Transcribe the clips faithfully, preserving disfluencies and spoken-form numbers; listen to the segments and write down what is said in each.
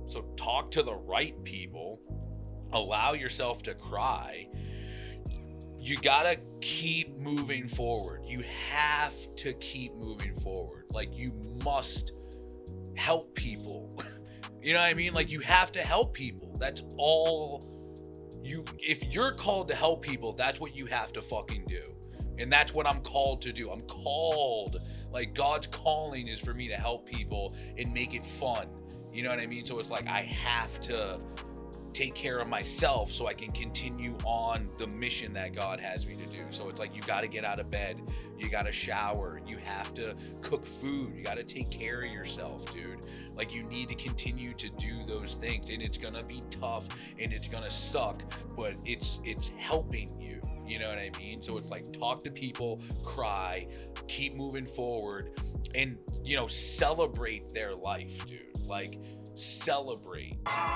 So talk to the right people. Allow yourself to cry. You gotta keep moving forward. You have to keep moving forward. Like, you must help people. You know what I mean? Like, you have to help people. That's all you, if you're called to help people, that's what you have to fucking do. And that's what I'm called to do. I'm called, like, God's calling is for me to help people and make it fun. You know what I mean? So it's like, I have to take care of myself so I can continue on the mission that God has me to do. So it's like, you got to get out of bed, you got to shower, you have to cook food, you got to take care of yourself, dude. Like, you need to continue to do those things, and it's gonna be tough and it's gonna suck, but it's it's helping you. You know what I mean? So it's like, talk to people, cry, keep moving forward, and, you know, celebrate their life, dude. Like, celebrate.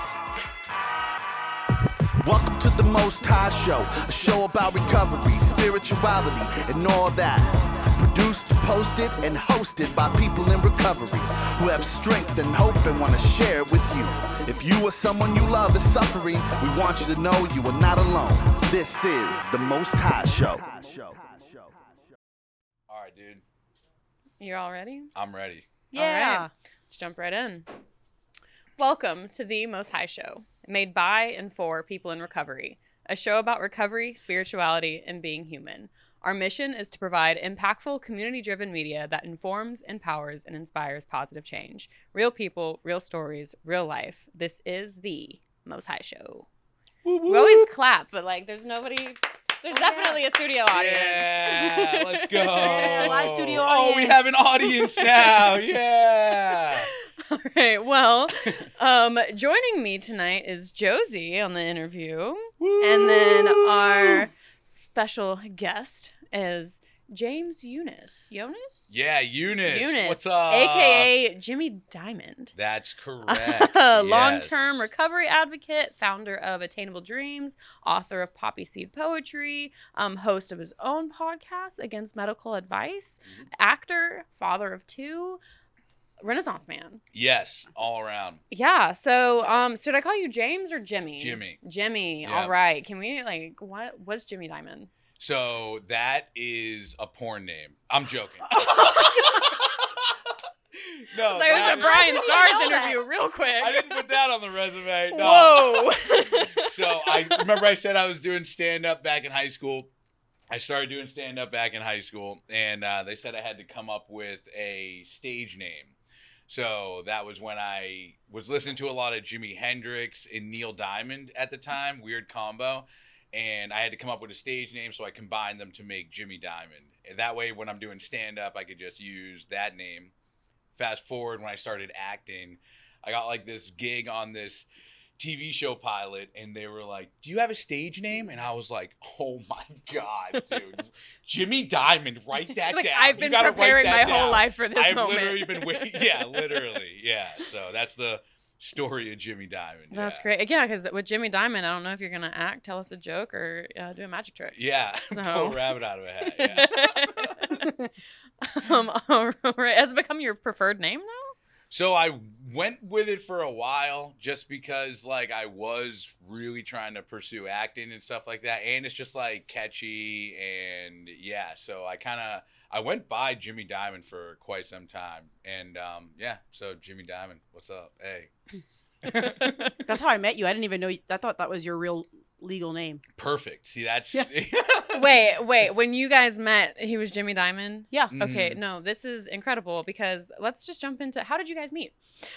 Welcome to the Most High Show, a show about recovery, spirituality, and all that. Produced, posted, and hosted by people in recovery who have strength and hope and want to share it with you. If you or someone you love is suffering, we want you to know you are not alone. This is the Most High Show. All right, dude. You're all ready? I'm ready. Yeah. All right. Let's jump right in. Welcome to the Most High Show, made by and for people in recovery, a show about recovery, spirituality, and being human. Our mission is to provide impactful, community-driven media that informs, empowers, and inspires positive change. Real people, real stories, real life. This is the Most High Show. Woo woo. We always clap, but like, there's nobody. There's oh, definitely yeah. a studio audience. Yeah, let's go. Yeah, live studio audience. Oh, we have an audience now. Yeah. All right. Well, um, joining me tonight is Josie on the interview. Woo! And then our special guest is James Eunice. Eunice? Yeah, Eunice. Eunice. What's up? A K A Jimmy Diamond. That's correct. Long-term yes. recovery advocate, founder of Attainable Dreams, author of Poppy Seed Poetry, um, host of his own podcast, Against Medical Advice, mm-hmm. actor, father of two, Renaissance man. Yes, all around. Yeah. So, um, should I call you James or Jimmy? Jimmy. Jimmy. Yep. All right. Can we like what? What's Jimmy Diamond? So that is a porn name. I'm joking. No, so it was a Brian Stars interview, real quick. I didn't put that on the resume. No. Whoa. So I remember I said I was doing stand up back in high school. I started doing stand up back in high school, and uh, they said I had to come up with a stage name. So that was when I was listening to a lot of Jimi Hendrix and Neil Diamond at the time, weird combo. And I had to come up with a stage name, so I combined them to make Jimmy Diamond. And that way, when I'm doing stand-up, I could just use that name. Fast forward, when I started acting, I got like this gig on this T V show pilot, and they were like, do you have a stage name? And I was like, oh my God, dude. Jimmy Diamond, write that like, down. I've been preparing my down. whole life for this I've moment. I've literally been waiting. Yeah, literally. Yeah, so that's the story of Jimmy Diamond. That's yeah. great. Yeah, because with Jimmy Diamond, I don't know if you're going to act, tell us a joke, or uh, do a magic trick. Yeah, so. pull a rabbit out of a hat. Yeah. um, all right. Has it become your preferred name now? So I went with it for a while just because, like, I was really trying to pursue acting and stuff like that. And it's just, like, catchy. And, yeah, so I kind of, I went by Jimmy Diamond for quite some time. And, um, yeah, so Jimmy Diamond, what's up? Hey. That's how I met you. I didn't even know. You, I thought that was your real legal name. Perfect. See, that's... Yeah. wait, wait. When you guys met, he was Jimmy Diamond? Yeah. Okay, Mm-hmm. no, this is incredible because let's just jump into, how did you guys meet?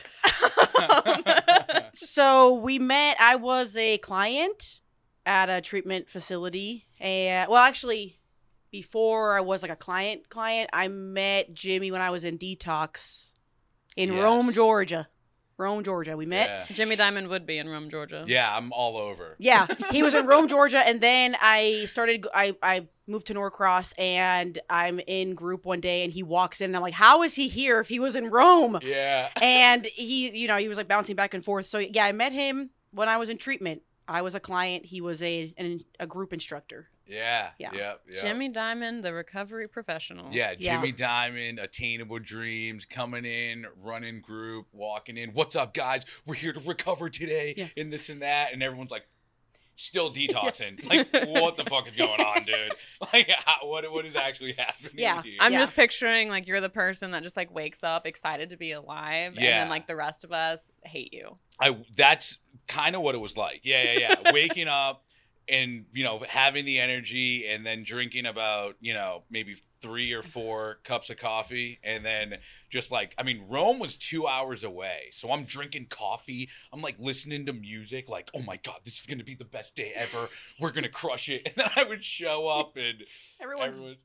So we met, I was a client at a treatment facility. And, well, actually, before I was like a client client, I met Jimmy when I was in detox in Yes. Rome, Georgia. Rome, Georgia. We met. Yeah. Jimmy Diamond would be in Rome, Georgia. Yeah, I'm all over. Yeah, he was in Rome, Georgia, and then I started. I I moved to Norcross, and I'm in group one day, and he walks in, and I'm like, "How is he here if he was in Rome?" Yeah. And he, you know, he was like bouncing back and forth. So yeah, I met him when I was in treatment. I was a client. He was a an, a group instructor. Yeah. Yeah. Yeah. Yeah. Jimmy Diamond, the recovery professional. Yeah, Yeah. Jimmy Diamond, Attainable Dreams, coming in, running group, walking in. What's up, guys? We're here to recover today, Yeah. and this and that, and everyone's like, still detoxing. Like, what the fuck is going on, dude? Like, how, what what is actually happening? Yeah. here? I'm Yeah. just picturing like you're the person that just like wakes up excited to be alive, and Yeah. then like the rest of us hate you. I that's kind of what it was like. Yeah, yeah, yeah. Waking up and, you know, having the energy and then drinking about, you know, maybe three or four cups of coffee, and then just like, I mean, Rome was two hours away. So I'm drinking coffee. I'm like listening to music like, oh my God, this is going to be the best day ever. We're going to crush it. And then I would show up and Everyone's everyone...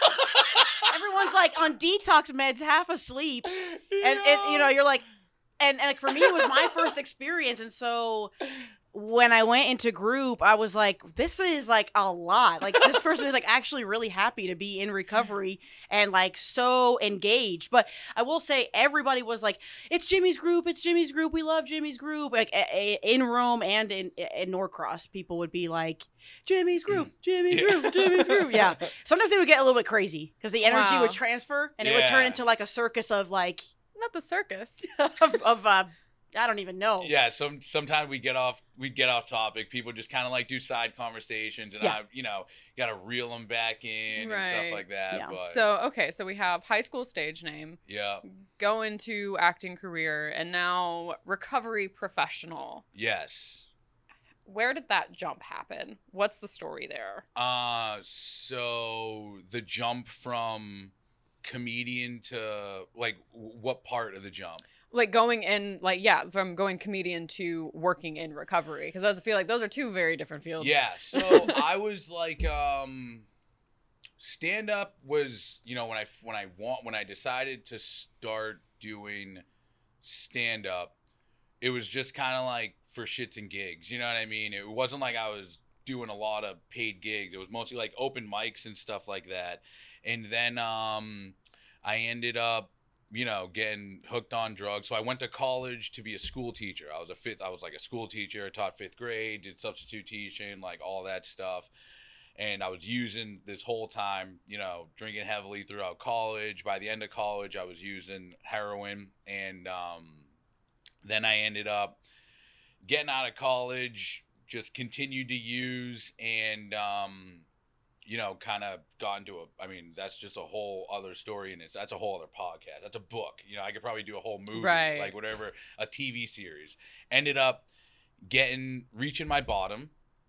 everyone's like on detox meds, half asleep, and, and you know you're like, and, and like for me it was my first experience, and so when I went into group, I was like, this is like a lot. Like this person is like actually really happy to be in recovery and like so engaged. But I will say everybody was like, it's Jimmy's group. It's Jimmy's group. We love Jimmy's group. Like a, a, in Rome and in, in Norcross, people would be like, Jimmy's group, Jimmy's Yeah. group, Jimmy's group. Yeah. Sometimes they would get a little bit crazy because the energy Wow. would transfer and it would turn Yeah. into like a circus of like, Not the circus. of, of uh, I don't even know. Yeah, some sometimes we get off we get off topic. People just kind of like do side conversations, and Yeah. I, you know, got to reel them back in and Right. stuff like that. Yeah. But So okay, so we have high school stage name, yeah, go into acting career, and now recovery professional. yes. Where did that jump happen? What's the story there? Uh, so the jump from comedian to like w- what part of the jump? Like going in, like yeah, from going comedian to working in recovery, because I feel like those are two very different fields. Yeah, so I was like, um, stand up was, you know, when I when I want when I decided to start doing stand up, it was just kind of like for shits and gigs. You know what I mean? It wasn't like I was doing a lot of paid gigs. It was mostly like open mics and stuff like that. And then um, I ended up, you know, getting hooked on drugs. So I went to college to be a school teacher. I was a fifth, I was like a school teacher, taught fifth grade, did substitute teaching, like all that stuff. And I was using this whole time, you know, drinking heavily throughout college. By the end of college, I was using heroin. And um, then I ended up getting out of college, just continued to use, and um, you know, kind of got into a, I mean, that's just a whole other story, and it's, that's a whole other podcast. That's a book. You know, I could probably do a whole movie, Right. like whatever, a T V series. Ended up getting, reaching my bottom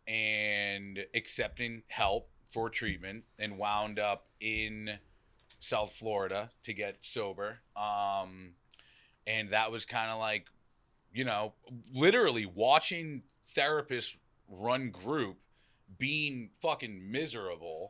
and accepting help for treatment, and wound up in South Florida to get sober. Um, and that was kind of like, you know, literally watching therapists run group, being fucking miserable,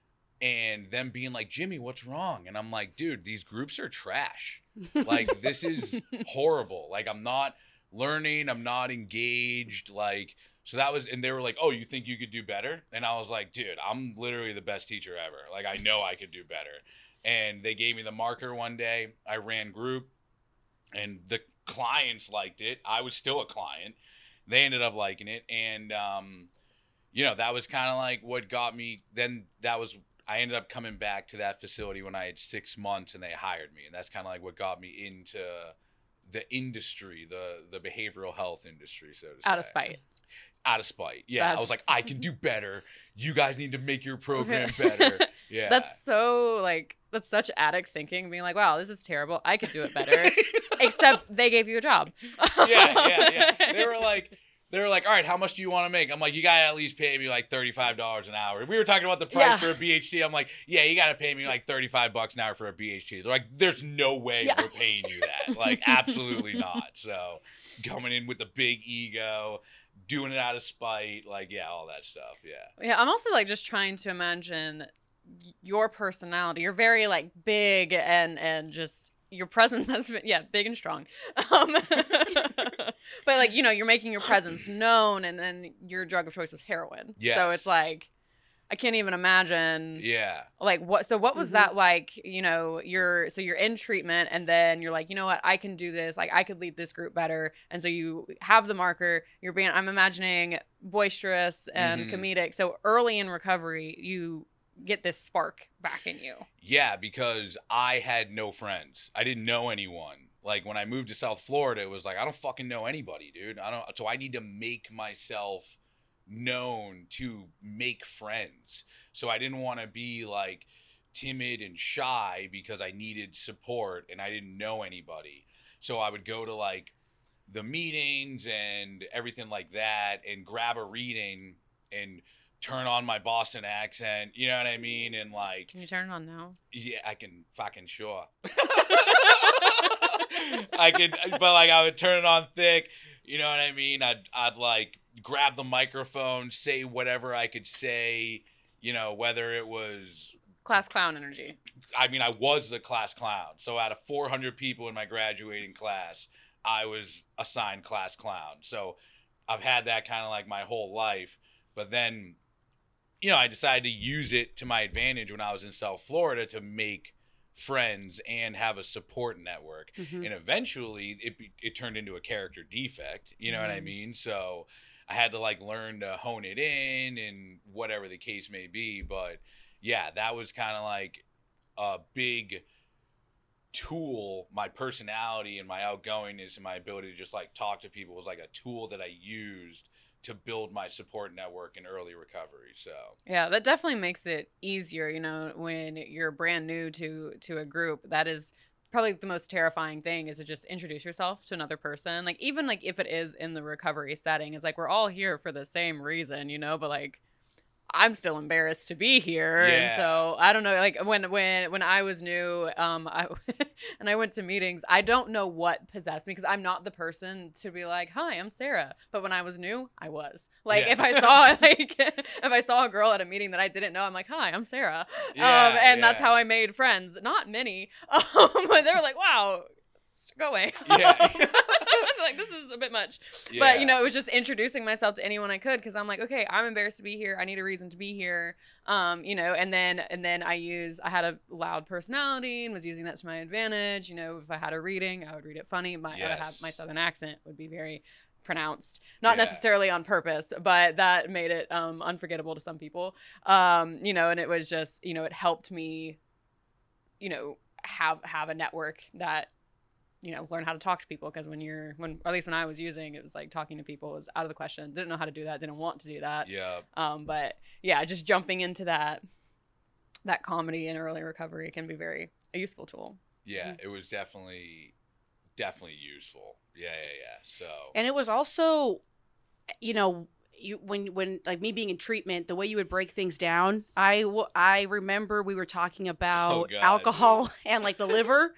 and them being like, Jimmy, what's wrong? And I'm like, dude, these groups are trash. Like, this is horrible. Like, I'm not learning. I'm not engaged. Like, so that was, and they were like, oh, you think you could do better? And I was like, dude, I'm literally the best teacher ever. Like, I know I could do better. And they gave me the marker one day. I ran group, and the clients liked it. I was still a client. They ended up liking it. And, um, you know, that was kind of like what got me. Then that was, I ended up coming back to that facility when I had six months and they hired me. And that's kind of like what got me into the industry, the, the behavioral health industry, so to say. Out of spite. Out of spite. Yeah. I was like, That's- I can do better. You guys need to make your program better. Yeah. That's so like that's such addict thinking, being like, wow, this is terrible. I could do it better. Except they gave you a job. yeah, yeah, yeah. They were like, they were like, all right, how much do you want to make? I'm like, you gotta at least pay me like thirty-five dollars an hour. We were talking about the price Yeah. for a B H T. I'm like, yeah, you gotta pay me like thirty-five bucks an hour for a B H T. They're like, there's no way Yeah. we're paying you that. Like, absolutely not. So coming in with a big ego, doing it out of spite, like, yeah, all that stuff. Yeah. Yeah, I'm also like just trying to imagine y- your personality. You're very like big and and just your presence has been yeah big and strong. Um, but like you know you're making your presence known, and then your drug of choice was heroin. So Yes. it's like I can't even imagine. Yeah. Like what? So what was Mhm. that like? You know, you're so you're in treatment, and then you're like, you know what? I can do this. Like I could lead this group better. And so you have the marker. You're being. I'm imagining boisterous and Mhm. comedic. So early in recovery, you get this spark back in you. Yeah, because I had no friends. I didn't know anyone. Like when I moved to South Florida, it was like I don't fucking know anybody, dude. I don't. So I need to make myself known to make friends. So I didn't want to be like timid and shy because I needed support and I didn't know anybody. So I would go to like the meetings and everything like that and grab a reading and turn on my Boston accent, you know what I mean? And like, Can you turn it on now? yeah, I can fucking sure. I could, but like I would turn it on thick, you know what I mean? I'd, I'd like grab the microphone, say whatever I could say, you know, whether it was, Class clown energy. I mean, I was the class clown. So out of four hundred people in my graduating class, I was assigned class clown. So I've had that kind of like my whole life. But then, you know, I decided to use it to my advantage when I was in South Florida to make friends and have a support network. Mhm. And eventually it be- it turned into a character defect, you know what I Mhm. mean? So I had to like learn to hone it in and whatever the case may be. But yeah, that was kind of like a big tool. My personality and my outgoingness and my ability to just like talk to people was like a tool that I used to build my support network in early recovery. So Yeah, that definitely makes it easier, you know, when you're brand new to to a group. That is probably the most terrifying thing, is to just introduce yourself to another person. Like even like if it is in the recovery setting, it's like we're all here for the same reason, you know, but like I'm still embarrassed to be here. And Yeah. so I don't know, like when when when I was new, um I and I went to meetings, I don't know what possessed me, because I'm not the person to be like, "Hi, I'm Sarah." But when I was new, I was. Like Yeah. if I saw like if I saw a girl at a meeting that I didn't know, I'm like, "Hi, I'm Sarah." Yeah, um and that's yeah. how I made friends. Not many. Um but they were like, "Wow, go away." Yeah. Like this is a bit much. Yeah. But you know, it was just introducing myself to anyone I could, because I'm like, okay, I'm embarrassed to be here. I need a reason to be here. Um, you know, and then and then I use I had a loud personality and was using that to my advantage. You know, if I had a reading, I would read it funny. My I would have Yes. my southern accent would be very pronounced, not Yeah. necessarily on purpose, but that made it um unforgettable to some people. Um, you know, and it was just, you know, it helped me, you know, have have a network that, you know, learn how to talk to people. Because when you're when or at least when I was using, it was like talking to people was out of the question. Didn't know how to do that, didn't want to do that. Yeah. Um but yeah, just jumping into that that comedy in early recovery can be very a useful tool. Yeah. It was definitely, definitely useful. Yeah. Yeah. Yeah. So. And it was also, you know, you when when like me being in treatment, the way you would break things down. I w- I remember we were talking about Oh, God, alcohol and like the liver,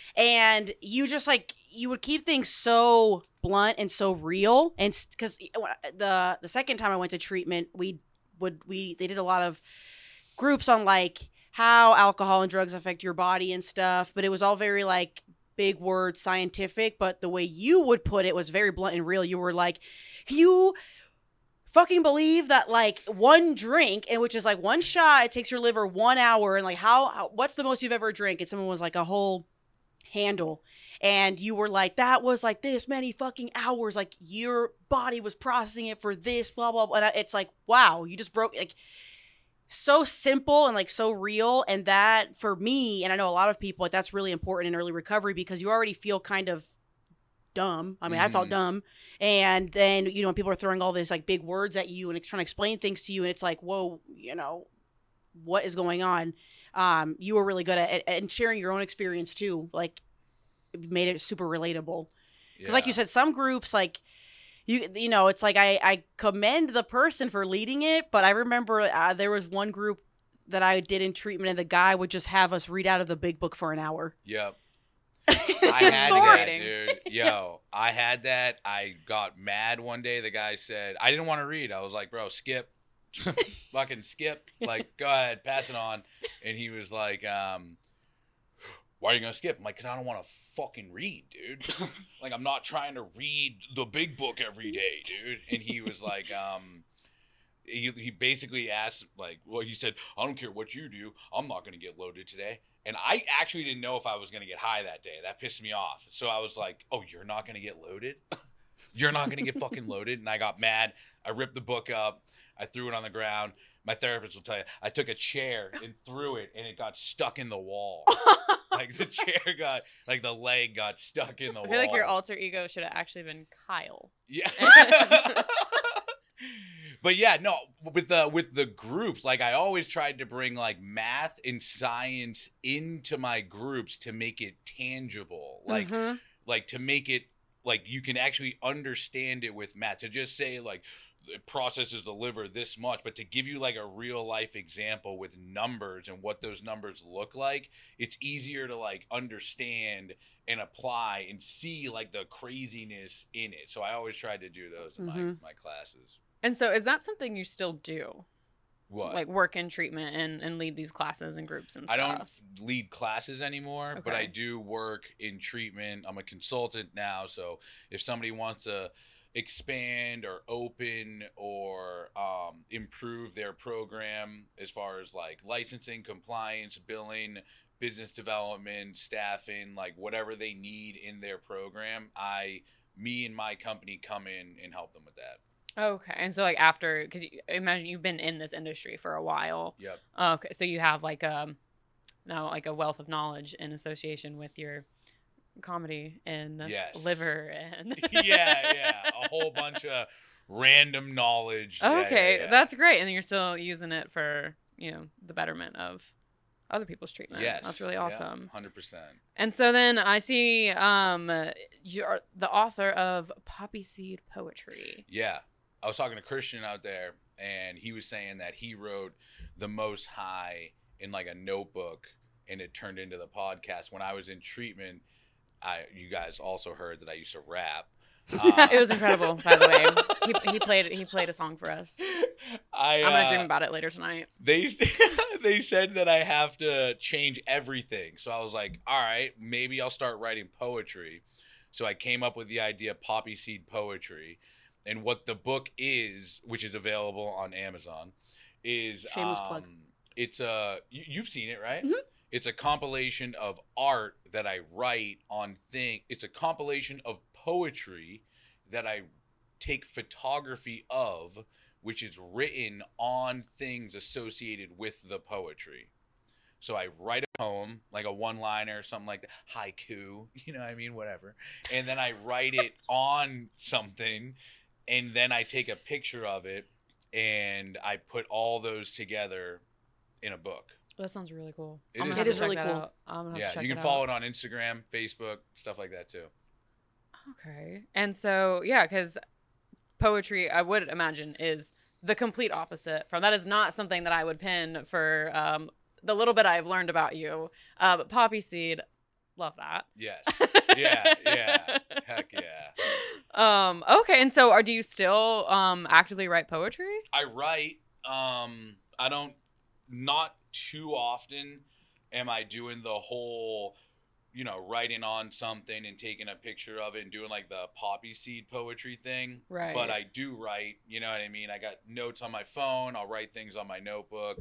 and you just like you would keep things so blunt and so real. And because the the second time I went to treatment, we would we they did a lot of groups on like how alcohol and drugs affect your body and stuff, but it was all very like big word scientific. But the way you would put it was very blunt and real. You were like, you fucking believe that like one drink, and which is like one shot, it takes your liver one hour, and like how, how what's the most you've ever drank? And someone was like a whole handle, and you were like, that was like this many fucking hours, like your body was processing it for this blah blah blah. And it's like, wow, you just broke like so simple and like so real. And that for me, and I know a lot of people, like that's really important in early recovery, because you already feel kind of dumb. I mean, I felt Mhm. dumb. And then, you know, people are throwing all this like big words at you and it's trying to explain things to you. And it's like, whoa, you know, what is going on? Um, you were really good at it, and sharing your own experience too. Like, it made it super relatable. Because like you Yeah. said, some groups, like, you you know, it's like I, I commend the person for leading it. But I remember uh, there was one group that I did in treatment, and the guy would just have us read out of the big book for an hour. Yep. I I had that, Snorting. dude. Yo, I had that. I got mad one day. The guy said, I didn't want to read. I was like, bro, skip. Fucking skip. Like, go ahead, pass it on. And he was like, um, why are you going to skip? I'm like, because I don't want to fucking read, dude. Like, I'm not trying to read the big book every day, dude. And he was like, um, he, he basically asked, like, well, he said, I don't care what you do, I'm not going to get loaded today. And I actually didn't know if I was going to get high that day. That pissed me off. So I was like, oh, you're not going to get loaded? You're not going to get fucking loaded? And I got mad. I ripped the book up. I threw it on the ground. My therapist will tell you, I took a chair and threw it, and it got stuck in the wall. Like, the chair got, like, the leg got stuck in the wall. I feel like your alter ego should have actually been Kyle. Yeah. But yeah, no, with the with the groups, like I always tried to bring like math and science into my groups to make it tangible. Like Mhm. like to make it like you can actually understand it with math. To just say like the process is delivered this much, but to give you like a real life example with numbers and what those numbers look like, it's easier to like understand and apply and see like the craziness in it. So I always tried to do those in Mhm. my, my classes. And so is that something you still do? What? Like work in treatment and, and lead these classes and groups and I stuff? don't lead classes anymore, but I Okay. do work in treatment. I'm a consultant now, so if somebody wants to expand or open or um, improve their program as far as like licensing, compliance, billing, business development, staffing, like whatever they need in their program, I, me and my company come in and help them with that. Okay. And so like after, because imagine you've been in this industry for a while. Yep. Okay. So you have like um now like a wealth of knowledge in association with your comedy and Yes. liver and yeah, yeah. A whole bunch of random knowledge. Yeah, okay, yeah, yeah. that's great. And you're still using it for, you know, the betterment of other people's treatment. Yes. That's really yeah, awesome. one hundred percent. And so then I see um you're the author of Poppy Seed Poetry. Yeah. I was talking to Christian out there, and he was saying that he wrote The Most High in like a notebook, and it turned into the podcast. When I was in treatment, I you guys also heard that I used to rap. Um, It was incredible, by the way. He he played he played a song for us. I, I'm gonna uh, dream about it later tonight. They they said that I have to change everything. So I was like, all right, maybe I'll start writing poetry. So I came up with the idea Poppy Seed Poetry. And what the book is, which is available on Amazon, is Shameless um, plug. it's a you, you've seen it, right? Mhm. It's a compilation of art that I write on thing. It's a compilation of poetry that I take photography of, which is written on things associated with the poetry. So I write a poem, like a one-liner or something like that, haiku, you know what I mean, whatever. And then I write it on something, and then I take a picture of it, and I put all those together in a book. That sounds really cool. It I'm is gonna have It to is check really that cool. out. I'm gonna have to Yeah, check you can it follow out. it on Instagram, Facebook, stuff like that too. Okay. And so, yeah, because poetry, I would imagine, is the complete opposite from that is not something that I would pin for um, the little bit I've learned about you. Uh, but Poppy Seed, love that. Yes. Yeah, yeah. Heck yeah. Um, okay. And so, are do you still um, actively write poetry? I write. Um, I don't. Not too often am I doing the whole, you know, writing on something and taking a picture of it and doing like the poppy seed poetry thing. Right. But I do write. You know what I mean? I got notes on my phone. I'll write things on my notebook.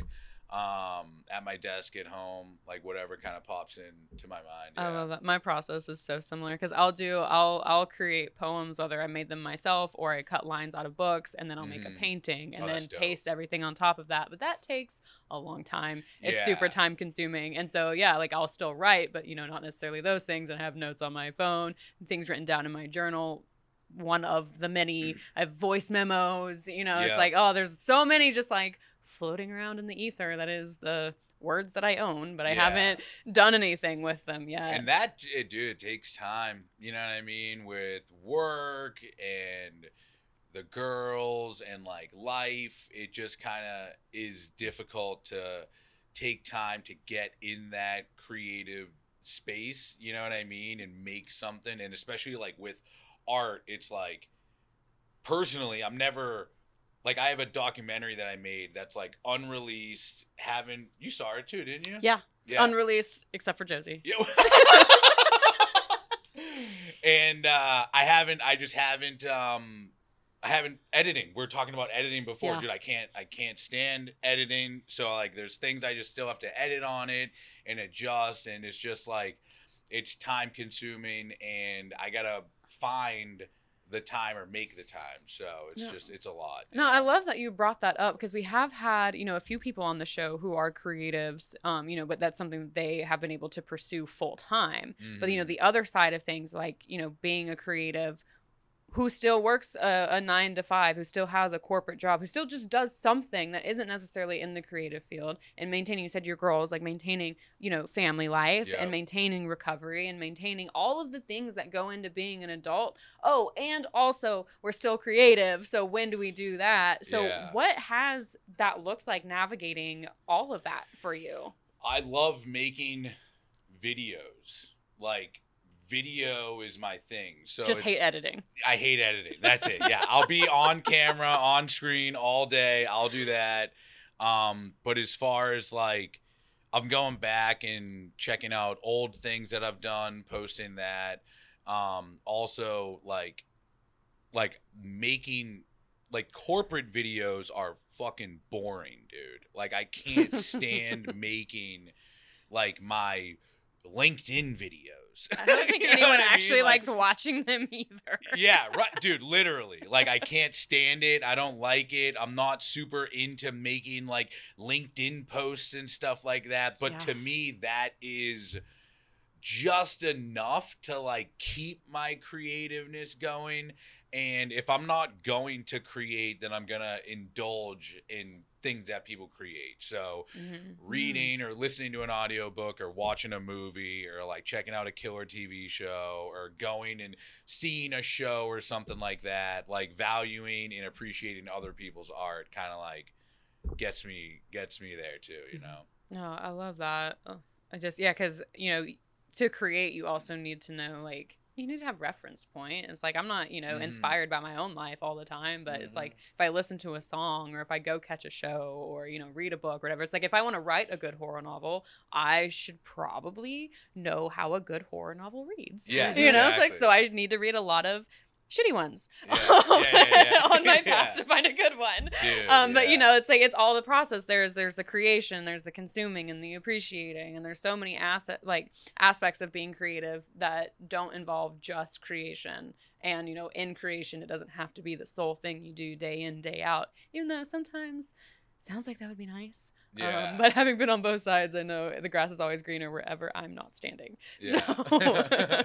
Um, at my desk at home, like whatever kind of pops into my mind. I yeah. love that. My process is so similar because I'll do I'll I'll create poems whether I made them myself or I cut lines out of books and then I'll make a Mhm. painting and Oh, then that's dope. paste everything on top of that. But that takes a long time. It's super Yeah. time consuming. And so yeah, like I'll still write, but you know, not necessarily those things. And I have notes on my phone, things written down in my journal. One of the many I have voice memos, you know, Yeah. it's like, oh, there's so many just like floating around in the ether that is the words that I own, but I Yeah. haven't done anything with them yet. And that, it, dude, it takes time. You know what I mean? With work and the girls and like life, it just kind of is difficult to take time to get in that creative space. You know what I mean? And make something. And especially like with art, it's like, personally, I'm never. Like, I have a documentary that I made that's, like, unreleased. Haven't... You saw it, too, didn't you? Yeah. It's unreleased, except for Josie. Yeah. And uh, I haven't... I just haven't um, I haven't editing. We we're talking about editing before, Yeah. dude. I can't I can't stand editing. So like there's things I just still have to edit on it and adjust, and it's just like it's time consuming, and I gotta find the time or make the time. So it's Yeah. just it's a lot. No, I love that you brought that up because we have had, you know, a few people on the show who are creatives, um, you know, but that's something that they have been able to pursue full time. But, you know, Mhm. the other side of things, like, you know, being a creative who still works a, a nine to five, who still has a corporate job, who still just does something that isn't necessarily in the creative field, and maintaining, you said your girls, like maintaining, you know, family life Yep. and maintaining recovery and maintaining all of the things that go into being an adult. Oh, and also we're still creative. So when do we do that? So Yeah. what has that looked like navigating all of that for you? I love making videos. Like video is my thing. So just it's- hate editing. I hate editing. That's it. Yeah, I'll be on camera, on screen all day. I'll do that. Um, but as far as like, I'm going back and checking out old things that I've done, posting that. Um, also like, like making like corporate videos are fucking boring, dude. Like I can't stand making like my LinkedIn videos. I don't think You know anyone what I mean? actually Like- likes watching them either. Yeah, right, dude, literally. Like I can't stand it. I don't like it. I'm not super into making like LinkedIn posts and stuff like that, but Yeah. to me that is just enough to like keep my creativeness going. And if I'm not going to create, then I'm going to indulge in things that people create. So Mhm. reading or listening to an audiobook or watching a movie or like checking out a killer T V show or going and seeing a show or something like that, like valuing and appreciating other people's art kind of like gets me gets me there too, you know. No, I love that. Oh, I just, yeah, because, you know, to create, you also need to know, like, you need to have reference point. It's like, I'm not, you know, Mhm. inspired by my own life all the time, but it's like, if I listen to a song or if I go catch a show or, you know, read a book or whatever, it's like, if I want to write a good horror novel, I should probably know how a good horror novel reads. Yeah, You know, it's like, exactly. so I need to read a lot of shitty ones Yeah, yeah, yeah, yeah. on my path Yeah. to find a good one. Dude, Um, but you yeah. know, it's like it's all the process. There's there's the creation, there's the consuming and the appreciating, and there's so many asset like aspects of being creative that don't involve just creation. And you know, in creation, it doesn't have to be the sole thing you do day in, day out. Even though sometimes sounds like that would be nice. Yeah. Um, but having been on both sides, I know the grass is always greener wherever I'm not standing. Yeah. So,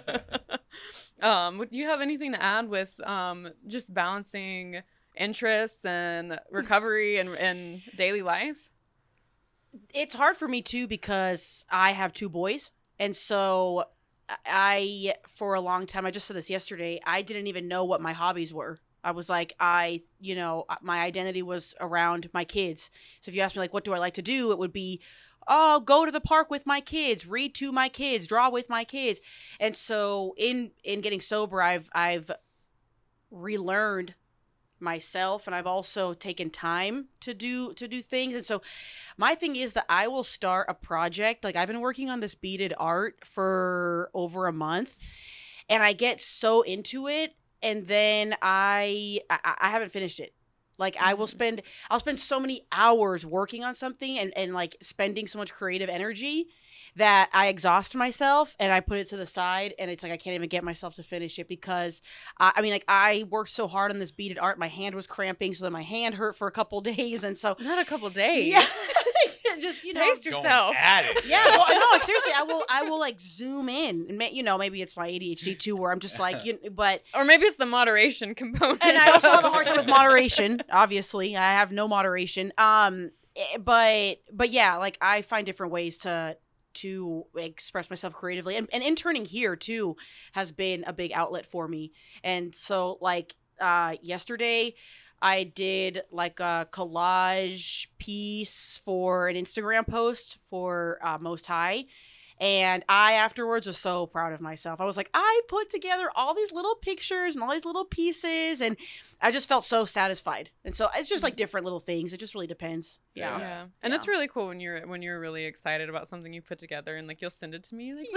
um, would you have anything to add with um, just balancing interests and recovery and, and daily life? It's hard for me too because I have two boys. And so I, for a long time, I just said this yesterday, I didn't even know what my hobbies were. I was like, I, you know, my identity was around my kids. So if you ask me, like, what do I like to do? It would be, oh, go to the park with my kids, read to my kids, draw with my kids. And so in, in getting sober, I've, I've relearned myself, and I've also taken time to do to do things. And so my thing is that I will start a project. Like, I've been working on this beaded art for over a month, and I get so into it, and then I I, I haven't finished it. Like, I will Mhm. spend I'll spend so many hours working on something and, and like spending so much creative energy that I exhaust myself, and I put it to the side, and it's like I can't even get myself to finish it because I, I mean, like, I worked so hard on this beaded art, my hand was cramping, so then my hand hurt for a couple days, and so Not a couple days. yeah, just you know, Pace Going yourself. at it. yeah. Well, no, like, seriously, I will, I will like zoom in, and may, you know, maybe it's my A D H D too, where I'm just like, you, but. Or maybe it's the moderation component. And I also have a hard time with moderation. Obviously, I have no moderation. Um, eh, but but yeah, like, I find different ways to to express myself creatively, and, and interning here too has been a big outlet for me. And so, like, uh, yesterday, I did like a collage piece for an Instagram post for uh, Most High. And I afterwards was so proud of myself. I was like, I put together all these little pictures and all these little pieces, and I just felt so satisfied. And so it's just like different little things. It just really depends. Yeah. Yeah. And Yeah. it's really cool when you're when you're really excited about something you put together and like you'll send it to me like Yeah. look what I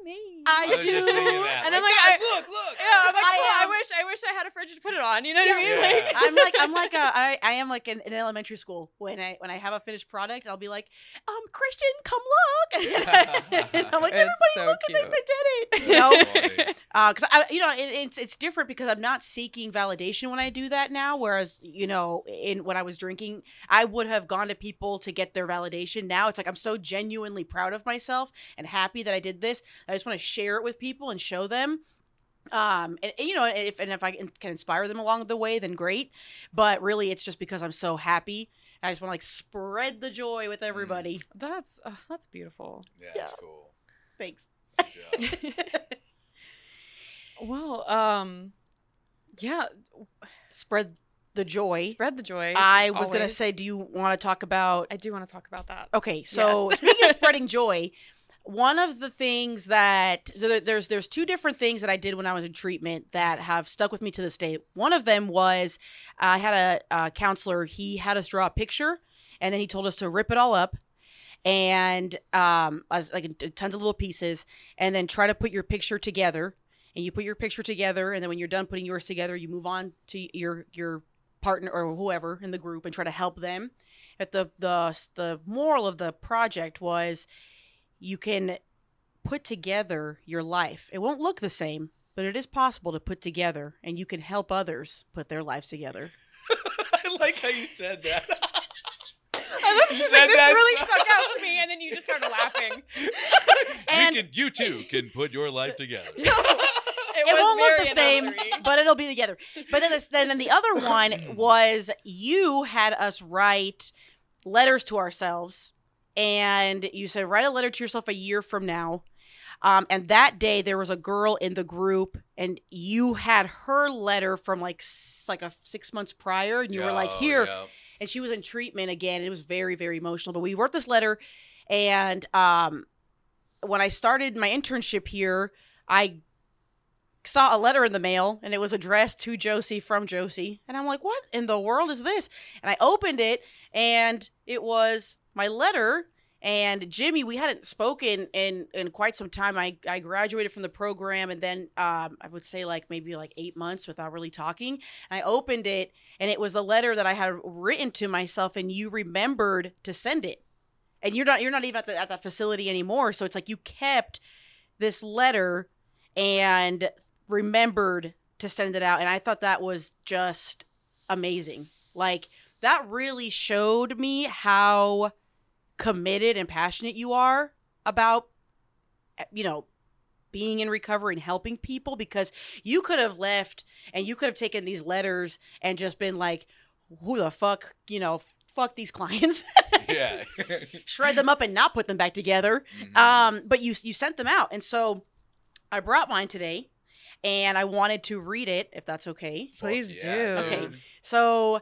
me. I I was do. just thinking that. And I'm like, like, "Guys, look, look. Yeah, I'm like, I cool, I, am- wish, I wish I had a fridge to put it on. You know what I mean? Yeah. Like, I'm like I'm like a, I, I am like in, in elementary school when I when I have a finished product, I'll be like, um, Christian, come look. And I'm like, It's everybody so look, cute. and they did it. You That's know, funny. Uh, cause I, you know, it, it's it's different because I'm not seeking validation when I do that now. Whereas, you know, in when I was drinking, I would have gone to people to get their validation. Now it's like I'm so genuinely proud of myself and happy that I did this. I just want to share it with people and show them. Um, and, and, you know, and if and if I can, can inspire them along the way, then great. But really, it's just because I'm so happy. I just want to like spread the joy with everybody. that's uh, that's beautiful. Yeah, Yeah. that's cool. Thanks. Yeah. Well, um, yeah, Spread the joy. spread the joy. I was gonna always. say, do you want to talk about? I do want to talk about that. Okay, so Yes. speaking of spreading joy, one of the things that so there- there's there's two different things that I did when I was in treatment that have stuck with me to this day. One of them was I had a, a counselor. He had us draw a picture, and then he told us to rip it all up, and um, as like in t- tons of little pieces, and then try to put your picture together. And you put your picture together, and then when you're done putting yours together, you move on to your your partner or whoever in the group and try to help them. But the the the moral of the project was you can put together your life. It won't look the same, but it is possible to put together, and you can help others put their lives together. I like how you said that. I love she's You like, said this that really so- stuck out to me, and then you just started laughing. And- you, can, you too can put your life together. It, It was won't look very the same, announcery. but it'll be together. But then, this, then, then the other one was you had us write letters to ourselves, and you said write a letter to yourself a year from now. Um, and that day there was a girl in the group, and you had her letter from like s- like a six months prior, and you were like, Oh, here. yeah. And she was in treatment again. And it was very, very emotional. But we wrote this letter, and um, when I started my internship here, I saw a letter in the mail, and it was addressed to Josie from Josie. And I'm like, what in the world is this? And I opened it, and it was my letter. And Jimmy, we hadn't spoken in, in quite some time. I, I graduated from the program, and then um, I would say like maybe like eight months without really talking. And I opened it, and it was a letter that I had written to myself, and you remembered to send it. And you're not you're not even at the at that facility anymore. So it's like you kept this letter and remembered to send it out. And I thought that was just amazing. Like that really showed me how committed and passionate you are about, you know, being in recovery and helping people, because you could have left and you could have taken these letters and just been like, who the fuck, you know, fuck these clients, Yeah. shred them up and not put them back together. Mhm. Um, but you you sent them out. And so I brought mine today, and I wanted to read it, if that's okay. Please Fuck do. yeah, Okay. dude. So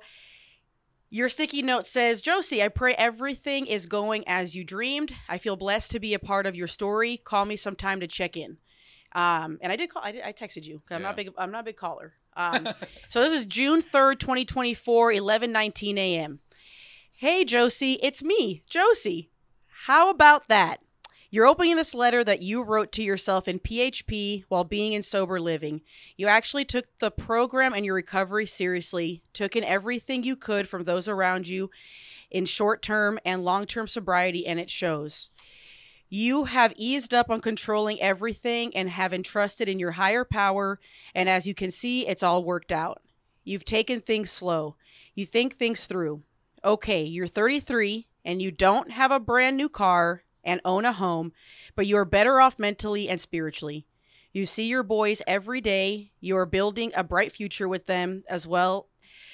your sticky note says, Josie, I pray everything is going as you dreamed. I feel blessed to be a part of your story. Call me sometime to check in. Um, and I did call. I, did, I texted you. 'Cause I'm not Yeah. big. I'm not a big caller. Um, so this is June third, twenty twenty-four, eleven nineteen a.m. Hey, Josie, it's me, Josie. How about that? You're opening this letter that you wrote to yourself in P H P while being in sober living. You actually took the program and your recovery seriously, took in everything you could from those around you in short-term and long-term sobriety, and it shows. You have eased up on controlling everything and have entrusted in your higher power, and as you can see, it's all worked out. You've taken things slow. You think things through. Okay, you're thirty-three, and you don't have a brand new car and own a home, but you are better off mentally and spiritually. You see your boys every day. You are building a bright future with them as well,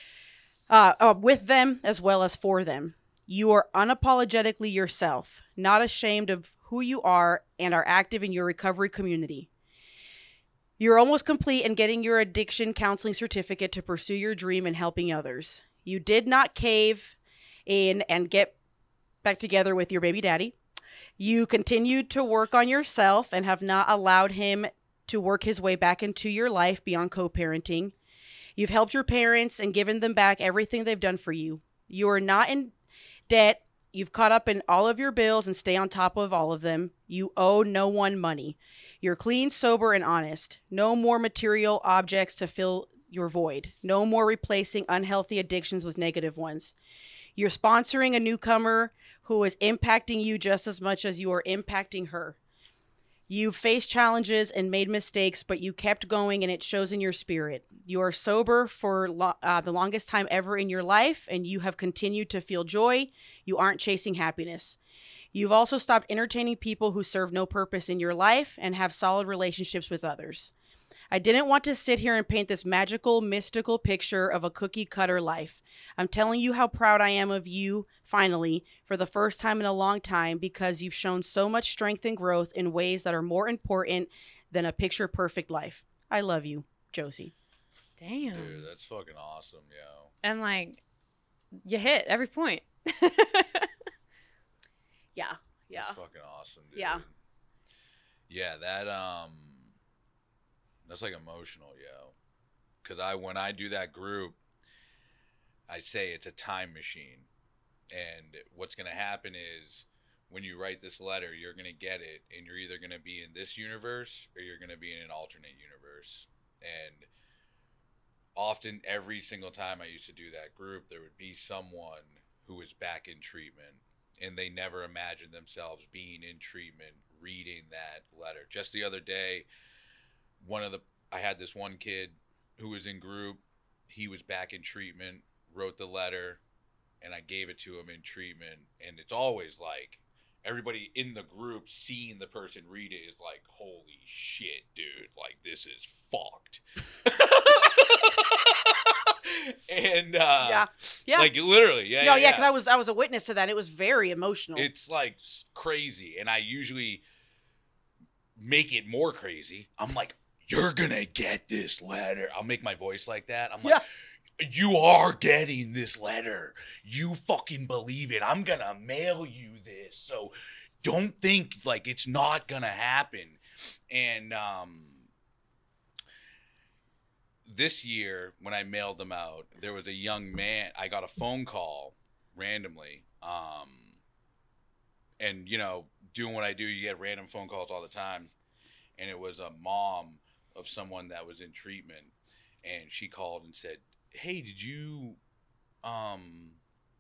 uh, uh, with them as well as for them. You are unapologetically yourself, not ashamed of who you are, and are active in your recovery community. You're almost complete in getting your addiction counseling certificate to pursue your dream and helping others. You did not cave in and get back together with your baby daddy. You continued to work on yourself and have not allowed him to work his way back into your life beyond co-parenting. You've helped your parents and given them back everything they've done for you. You are not in debt You've caught up in all of your bills and stay on top of all of them. You owe no one money. You're clean, sober, and honest. No more material objects to fill your void. No more replacing unhealthy addictions with negative ones. You're sponsoring a newcomer who is impacting you just as much as you are impacting her. You faced challenges and made mistakes, but you kept going, and it shows in your spirit. You are sober for lo- uh, the longest time ever in your life, and you have continued to feel joy. You aren't chasing happiness. You've also stopped entertaining people who serve no purpose in your life and have solid relationships with others. I didn't want to sit here and paint this magical, mystical picture of a cookie-cutter life. I'm telling you how proud I am of you, finally, for the first time in a long time, because you've shown so much strength and growth in ways that are more important than a picture-perfect life. I love you, Josie. Damn. Dude, that's fucking awesome, yo. And like, you hit every point. Yeah, yeah. That's fucking awesome, dude. Yeah. Yeah, that, um, that's like emotional, yo. Because I, when I do that group, I say it's a time machine. And what's going to happen is when you write this letter, you're going to get it, and you're either going to be in this universe or you're going to be in an alternate universe. And often, every single time I used to do that group, there would be someone who was back in treatment, and they never imagined themselves being in treatment, reading that letter. Just the other day, one of the I had this one kid who was in group. He was back in treatment, wrote the letter, and I gave it to him in treatment. And it's always like everybody in the group seeing the person read it is like, holy shit, dude, like this is fucked. And uh Yeah, yeah. like literally, yeah, No, yeah, yeah, because I was I was a witness to that. It was very emotional. It's like s- crazy, and I usually make it more crazy. I'm like, you're gonna get this letter. I'll make my voice like that. I'm like, you are getting this letter. You fucking believe it. I'm gonna mail you this. So don't think like it's not gonna happen. And um this year, when I mailed them out, there was a young man. I got a phone call randomly. Um, and, you know, doing what I do, you get random phone calls all the time. And it was a mom of someone that was in treatment. And she called and said, hey, did you, um,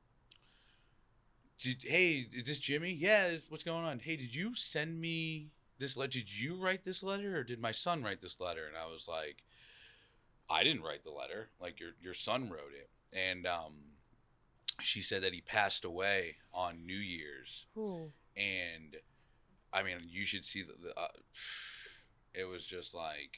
did, hey, is this Jimmy? Yeah, what's going on? Hey, did you send me this letter? Did you write this letter, or did my son write this letter? And I was like, I didn't write the letter. Like, your your son wrote it. And um, she said that he passed away on New Year's. Ooh. And, I mean, you should see the, the uh, it was just, like,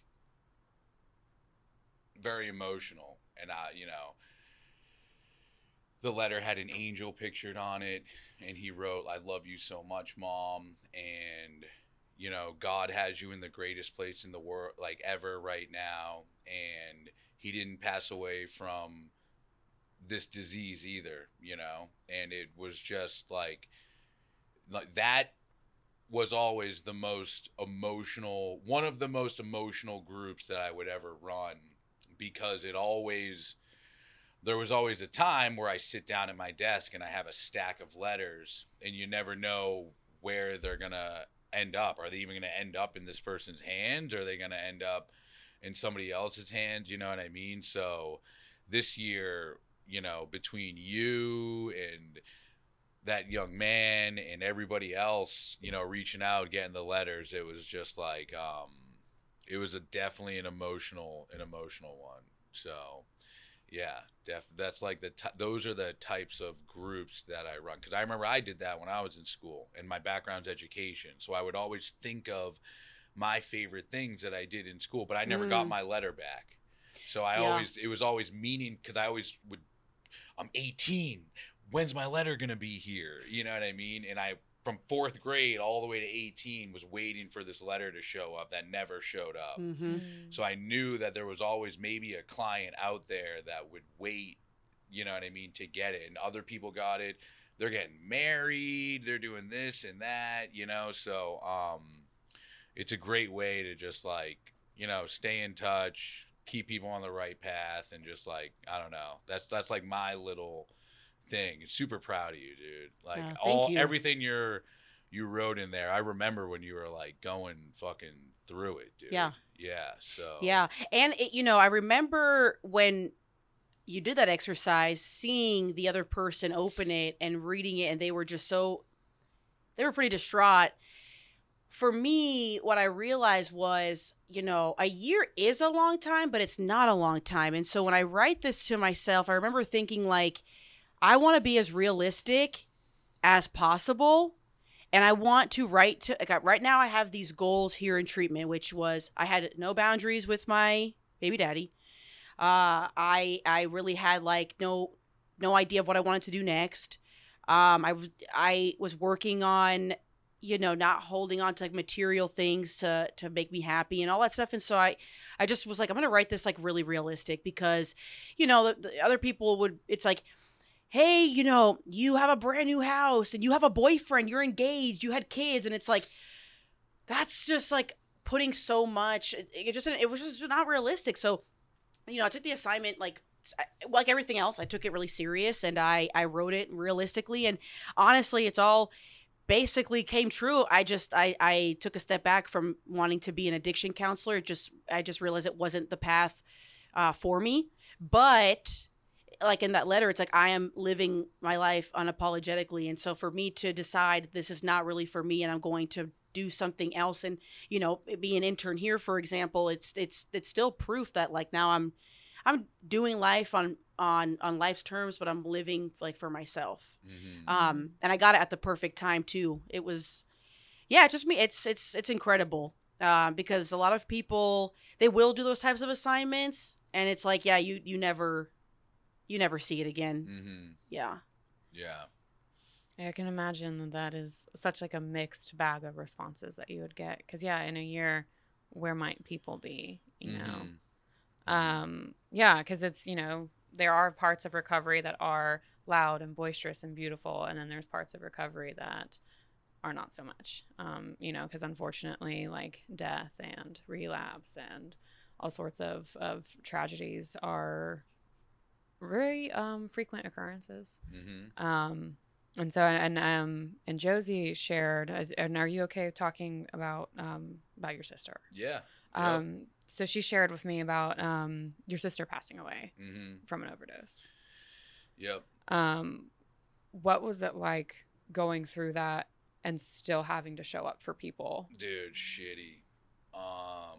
very emotional. And, I, you know, the letter had an angel pictured on it. And he wrote, I love you so much, Mom. And, you know, God has you in the greatest place in the world, like, ever right now. And he didn't pass away from this disease either, you know. And it was just like, like that was always the most emotional, one of the most emotional groups that I would ever run, because it always, there was always a time where I sit down at my desk and I have a stack of letters, and you never know where they're going to end up. Are they even going to end up in this person's hands? Or are they going to end up in somebody else's hands? You know what I mean? So this year, you know, between you and that young man and everybody else, you know, reaching out, getting the letters, it was just like, um, it was a definitely an emotional, an emotional one. So yeah, def that's like the, t those are the types of groups that I run. Cause I remember I did that when I was in school, and my background's education. So I would always think of my favorite things that I did in school, but I never mm. got my letter back. So I yeah. always, it was always meaning, cause I always would, I'm eighteen. When's my letter going to be here? You know what I mean? And I, from fourth grade all the way to eighteen, was waiting for this letter to show up that never showed up. Mm-hmm. So I knew that there was always maybe a client out there that would wait, you know what I mean, to get it. And other people got it. They're getting married. They're doing this and that, you know? So, um, it's a great way to just, like, you know, stay in touch, keep people on the right path, and just, like, I don't know. That's, that's like my little thing. Super proud of you, dude. Like Oh, thank all you. everything you're you wrote in there. I remember when you were like going fucking through it, dude. Yeah. Yeah. So Yeah. And, it, you know, I remember when you did that exercise, seeing the other person open it and reading it, and they were just so, they were pretty distraught. For me, what I realized was, you know, a year is a long time, but it's not a long time. And so when I write this to myself, I remember thinking, like, I want to be as realistic as possible. And I want to write to, like, right now I have these goals here in treatment, which was I had no boundaries with my baby daddy. Uh, I I really had like no no idea of what I wanted to do next. Um, I was I was working on, you know, not holding on to like material things to to make me happy and all that stuff. And so I I just was like, I'm gonna write this like really realistic because, you know, the, the other people would. It's like, hey, you know, you have a brand new house and you have a boyfriend, you're engaged, you had kids, and it's like, that's just like putting so much. It, it just it was just not realistic. So, you know, I took the assignment like like everything else. I took it really serious and I I wrote it realistically. And honestly, it's all basically came true. I just I I took a step back from wanting to be an addiction counselor. It just I just realized it wasn't the path uh, for me. But like in that letter, it's like I am living my life unapologetically. And so for me to decide this is not really for me and I'm going to do something else and, you know, be an intern here, for example, it's it's it's still proof that like now I'm I'm doing life on on on life's terms, but I'm living like for myself. Mm-hmm. Um, and I got it at the perfect time too. It was, yeah, just me. It's it's it's incredible uh, because a lot of people, they will do those types of assignments, and it's like, yeah, you you never you never see it again. Mm-hmm. Yeah. Yeah. I can imagine that that is such like a mixed bag of responses that you would get. Because yeah, in a year, where might people be? You know. Mm-hmm. Um, yeah, because it's, you know, there are parts of recovery that are loud and boisterous and beautiful, and then there's parts of recovery that are not so much, um, you know, because unfortunately, like death and relapse and all sorts of, of tragedies are very um, frequent occurrences. Mm-hmm. Um, and so, and um, and Josie shared, and are you okay talking about um, about your sister? Yeah. Um, yep. So she shared with me about um, your sister passing away Mm-hmm. from an overdose. Yep. Um, what was it like going through that and still having to show up for people? Dude, shitty. Um,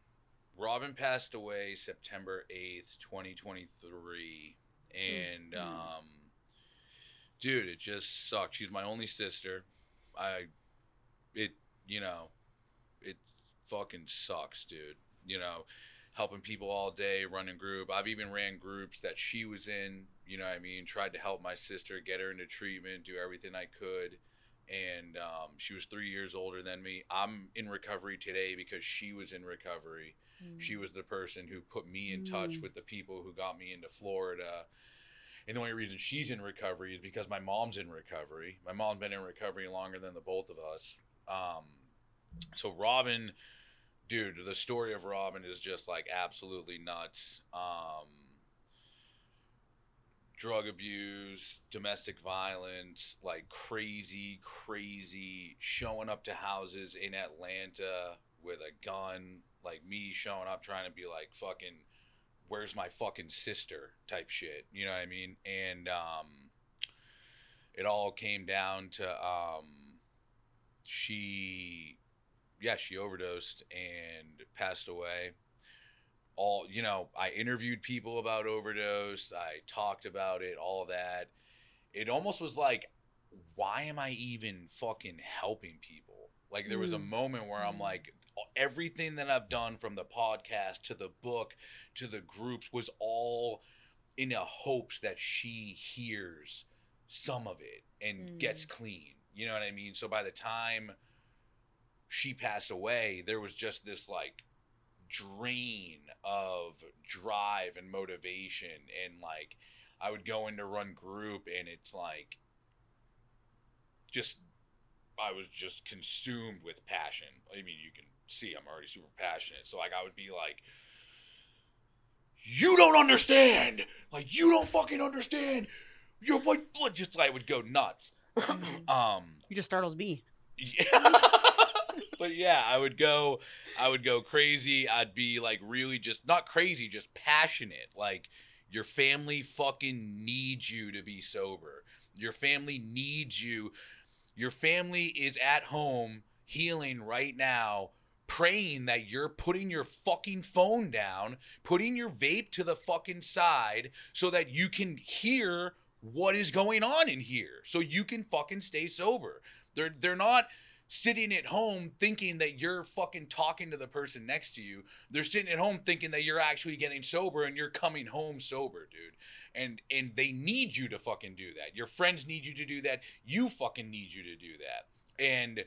Robin passed away September eighth, twenty twenty-three. And, Mm-hmm. um, dude, it just sucked. She's my only sister. I, it, you know, it fucking sucks, dude. You know, helping people all day, running group. I've even ran groups that she was in, you know what I mean? Tried to help my sister, get her into treatment, do everything I could. And um, she was three years older than me. I'm in recovery today because she was in recovery. Mm. She was the person who put me in mm. touch with the people who got me into Florida. And the only reason she's in recovery is because my mom's in recovery. My mom's been in recovery longer than the both of us. Um, so Robin... Dude, the story of Robin is just like absolutely nuts. Um, drug abuse, domestic violence, like crazy, crazy showing up to houses in Atlanta with a gun, like me showing up trying to be like fucking, where's my fucking sister type shit. You know what I mean? And um, it all came down to um, she... Yeah, she overdosed and passed away. All, you know, I interviewed people about overdose. I talked about it, all that. It almost was like, why am I even fucking helping people? Like, there was a moment where I'm like, everything that I've done from the podcast to the book to the groups was all in a hopes that she hears some of it and mm. gets clean. You know what I mean? So by the time she passed away, there was just this like drain of drive and motivation, and like I would go in to run group and it's like just I was just consumed with passion. I mean, you can see I'm already super passionate, so like I would be like, you don't understand, like you don't fucking understand your white blood, just I would go nuts. um, You just startled me. yeah. But yeah, I would go, I would go crazy. I'd be like really just not crazy, just passionate. Like your family fucking needs you to be sober. Your family needs you. Your family is at home healing right now, praying that you're putting your fucking phone down, putting your vape to the fucking side so that you can hear what is going on in here, so you can fucking stay sober. They're they're not sitting at home thinking that you're fucking talking to the person next to you. They're sitting at home thinking that you're actually getting sober and you're coming home sober, dude. And and they need you to fucking do that. Your friends need you to do that. You fucking need you to do that. And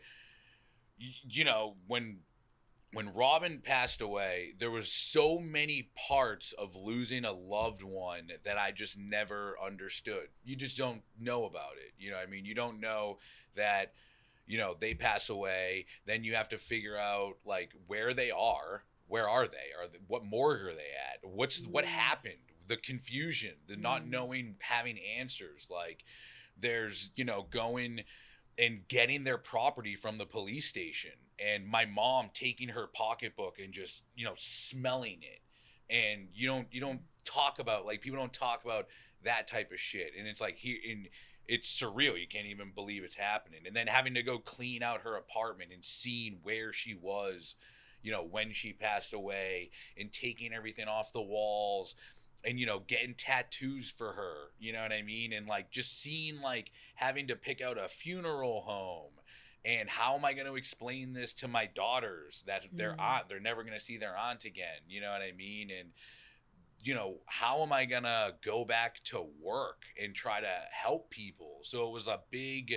you know, when when Robin passed away, there was so many parts of losing a loved one that I just never understood. You just don't know about it. You know what I mean? You don't know that, you know, they pass away, then you have to figure out like where they are. Where are they? Are they, what morgue are they at? What's what happened? The confusion, the not knowing, having answers. Like there's, you know, going and getting their property from the police station, and my mom taking her pocketbook and just, you know, smelling it. And you don't you don't talk about, like, people don't talk about that type of shit. And it's like here in it's surreal. You can't even believe it's happening. And then having to go clean out her apartment and seeing where she was, you know, when she passed away, and taking everything off the walls and, you know, getting tattoos for her, you know what I mean? And like just seeing, like, having to pick out a funeral home, and how am I going to explain this to my daughters that their aunt, they're never going to see their aunt again, you know what I mean? And you know, how am I gonna go back to work and try to help people? So it was a big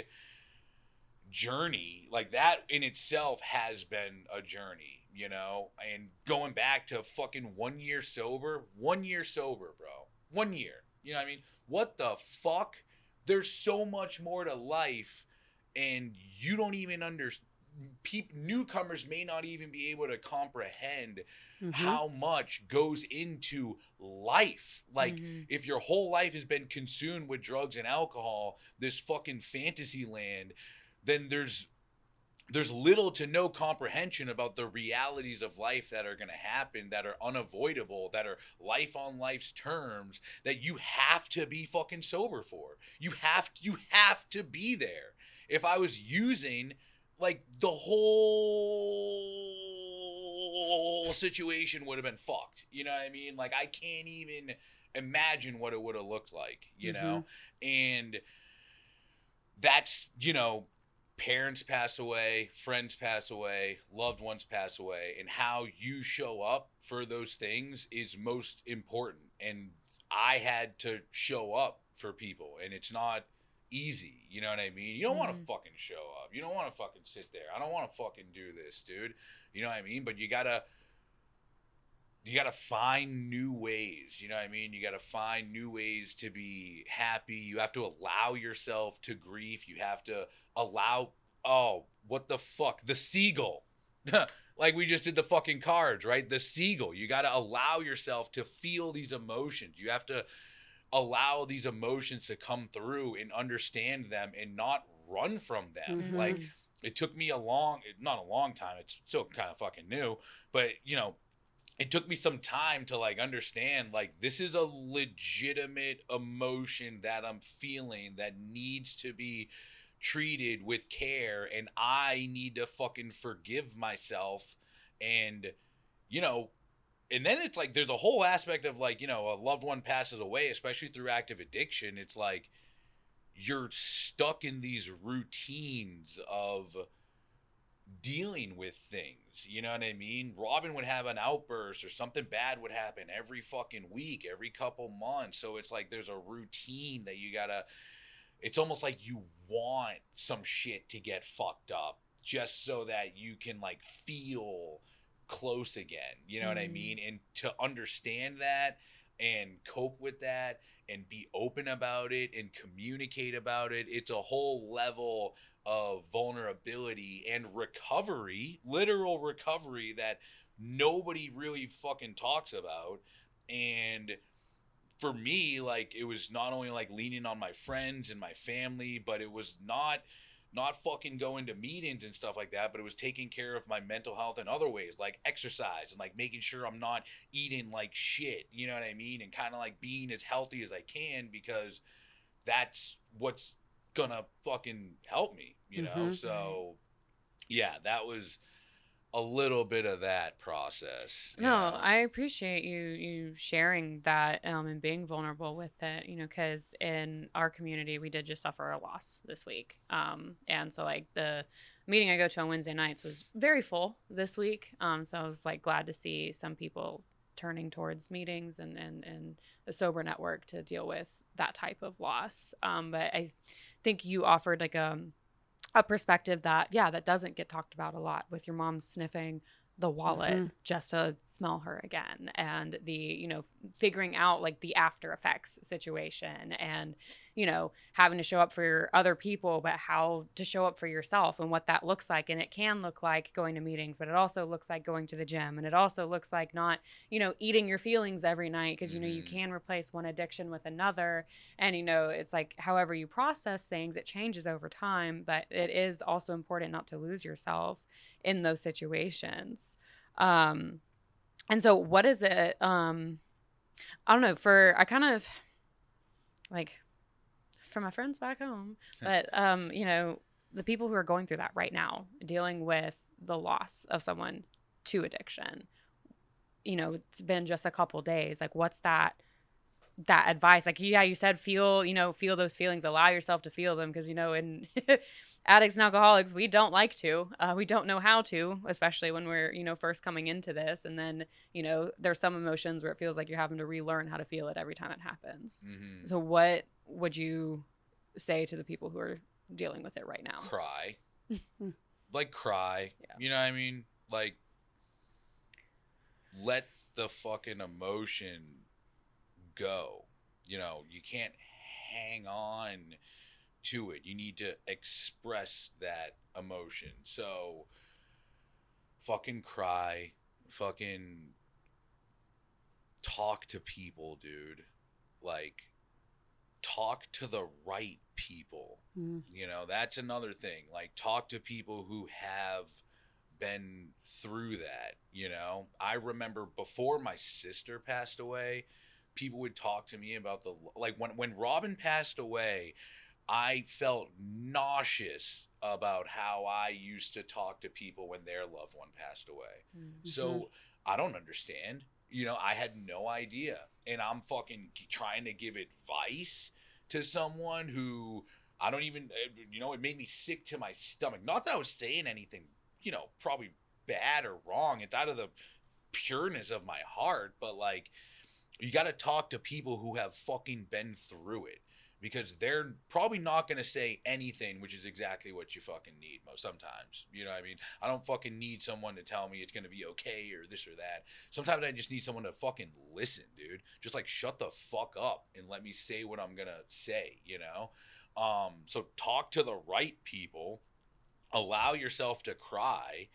journey. Like that in itself has been a journey, you know, and going back to fucking one year sober, one year sober, bro, one year, you know what I mean? What the fuck? There's so much more to life, and you don't even understand. People, newcomers may not even be able to comprehend mm-hmm. how much goes into life. Like mm-hmm. if your whole life has been consumed with drugs and alcohol, this fucking fantasy land, then there's there's little to no comprehension about the realities of life that are going to happen, that are unavoidable, that are life on life's terms, that you have to be fucking sober for. You have you have to be there. If I was using, like, the whole situation would have been fucked. You know what I mean? Like, I can't even imagine what it would have looked like, you mm-hmm. know? And that's, you know, parents pass away, friends pass away, loved ones pass away, and how you show up for those things is most important. And I had to show up for people, and it's not easy, you know what I mean? You don't mm-hmm. want to fucking show up. You don't want to fucking sit there. I don't want to fucking do this, dude. You know what I mean? But you gotta, you gotta find new ways. You know what I mean? You gotta find new ways to be happy. You have to allow yourself to grieve. You have to allow. Oh, what the fuck? The seagull. Like we just did the fucking cards, right? The seagull. You gotta allow yourself to feel these emotions. You have to allow these emotions to come through and understand them and not run from them. Mm-hmm. Like it took me a long, not a long time, it's still kind of fucking new, but you know, it took me some time to like understand, like, this is a legitimate emotion that I'm feeling that needs to be treated with care, and I need to fucking forgive myself. And you know, and then it's like there's a whole aspect of, like, you know, a loved one passes away, especially through active addiction. It's like you're stuck in these routines of dealing with things. You know what I mean? Robin would have an outburst or something bad would happen every fucking week, every couple months. So it's like there's a routine that you gotta, it's almost like you want some shit to get fucked up just so that you can like feel close again, you know mm. what I mean? And to understand that and cope with that and be open about it and communicate about it, it's a whole level of vulnerability and recovery, literal recovery, that nobody really fucking talks about. And for me, like, it was not only like leaning on my friends and my family, but it was not not fucking going to meetings and stuff like that, but it was taking care of my mental health in other ways, like exercise and like making sure I'm not eating like shit, you know what I mean? And kind of like being as healthy as I can, because that's what's gonna fucking help me, you know? Mhm. So yeah, that was a little bit of that process. you No, know? I appreciate you you sharing that um, and being vulnerable with it. You know, because in our community, we did just suffer a loss this week, um, and so like the meeting I go to on Wednesday nights was very full this week. Um, so I was like glad to see some people turning towards meetings and and and a sober network to deal with that type of loss. Um, but I think you offered like a a perspective that, yeah, that doesn't get talked about a lot, with your mom sniffing the wallet Mhm. just to smell her again, and the, you know, figuring out like the after effects situation, and, you know, having to show up for your other people, but how to show up for yourself and what that looks like. And it can look like going to meetings, but it also looks like going to the gym, and it also looks like not, you know, eating your feelings every night, because, you know, you Mhm. can replace one addiction with another. And, you know, it's like however you process things, it changes over time, but it is also important not to lose yourself in those situations. Um, and so what is it? Um, I don't know, for, I kind of like, for my friends back home, but, um, you know, the people who are going through that right now, dealing with the loss of someone to addiction, you know, it's been just a couple days. Like, what's that? that advice? Like, yeah, you said feel, you know, feel those feelings, allow yourself to feel them, because, you know, in addicts and alcoholics, we don't like to, uh, we don't know how to, especially when we're, you know, first coming into this. And then, you know, there's some emotions where it feels like you're having to relearn how to feel it every time it happens. Mhm. So what would you say to the people who are dealing with it right now? Cry. Like, cry. Yeah. You know what I mean? Like, let the fucking emotion go. You know, you can't hang on to it. You need to express that emotion. So fucking cry, fucking talk to people, dude. Like, talk to the right people. Mhm. You know, that's another thing. Like, talk to people who have been through that. You know, I remember before my sister passed away, people would talk to me about the, like, when when Robin passed away, I felt nauseous about how I used to talk to people when their loved one passed away. Mm. So I don't understand. You know, I had no idea. And I'm fucking trying to give advice to someone who I don't even, you know, it made me sick to my stomach. Not that I was saying anything, you know, probably bad or wrong. It's out of the pureness of my heart. But, like, you got to talk to people who have fucking been through it, because they're probably not going to say anything, which is exactly what you fucking need most sometimes. You know what I mean? I don't fucking need someone to tell me it's going to be okay or this or that. Sometimes I just need someone to fucking listen, dude. Just, like, shut the fuck up and let me say what I'm going to say, you know? Um, so talk to the right people. Allow yourself to cry.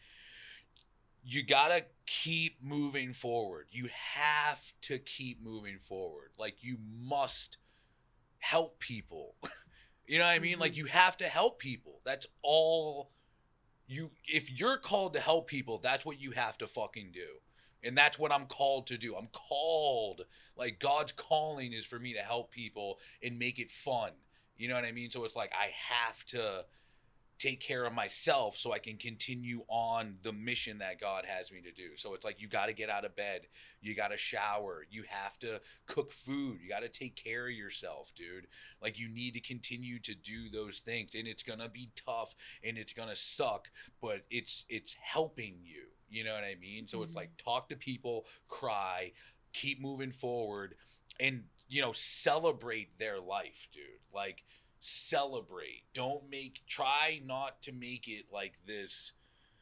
You gotta keep moving forward. You have to keep moving forward. Like, you must help people. You know what I mean? Like, you have to help people. That's all you, if you're called to help people, that's what you have to fucking do. And that's what I'm called to do. I'm called, like, God's calling is for me to help people and make it fun. You know what I mean? So it's like, I have to take care of myself so I can continue on the mission that God has me to do. So it's like, you got to get out of bed. You got to shower. You have to cook food. You got to take care of yourself, dude. Like, you need to continue to do those things. And it's going to be tough and it's going to suck, but it's it's helping you. You know what I mean? So it's like, talk to people, cry, keep moving forward, and, you know, celebrate their life, dude. Like, celebrate. Don't make, try not to make it like this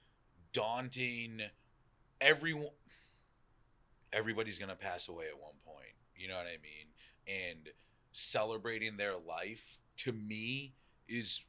daunting, everyone, everybody's gonna pass away at one point, you know what I mean? And celebrating their life, to me, is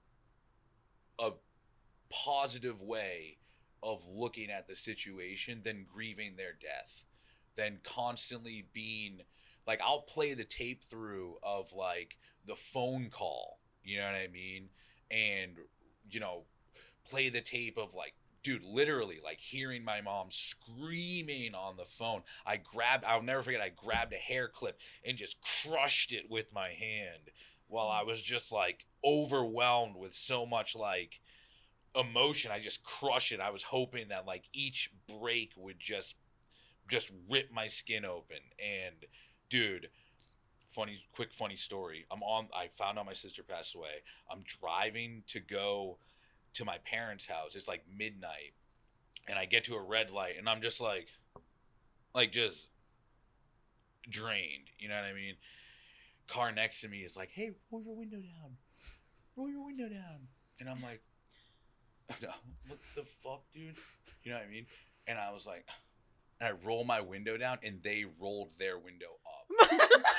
a positive way of looking at the situation than grieving their death, than constantly being like I'll play the tape through of like the phone call, you know what I mean? And, you know, play the tape of like, dude, literally like hearing my mom screaming on the phone. I grabbed, I'll never forget, I grabbed a hair clip and just crushed it with my hand while I was just like overwhelmed with so much like emotion. I just crushed it. I was hoping that like each break would just, just rip my skin open. And dude, funny, quick, funny story. I'm on, I found out my sister passed away. I'm driving to go to my parents' house. It's like midnight, and I get to a red light, and I'm just like, like just drained. You know what I mean? Car next to me is like, "Hey, roll your window down, roll your window down," and I'm like, "What the fuck, dude?" You know what I mean? And I was like, and I roll my window down, and they rolled their window up.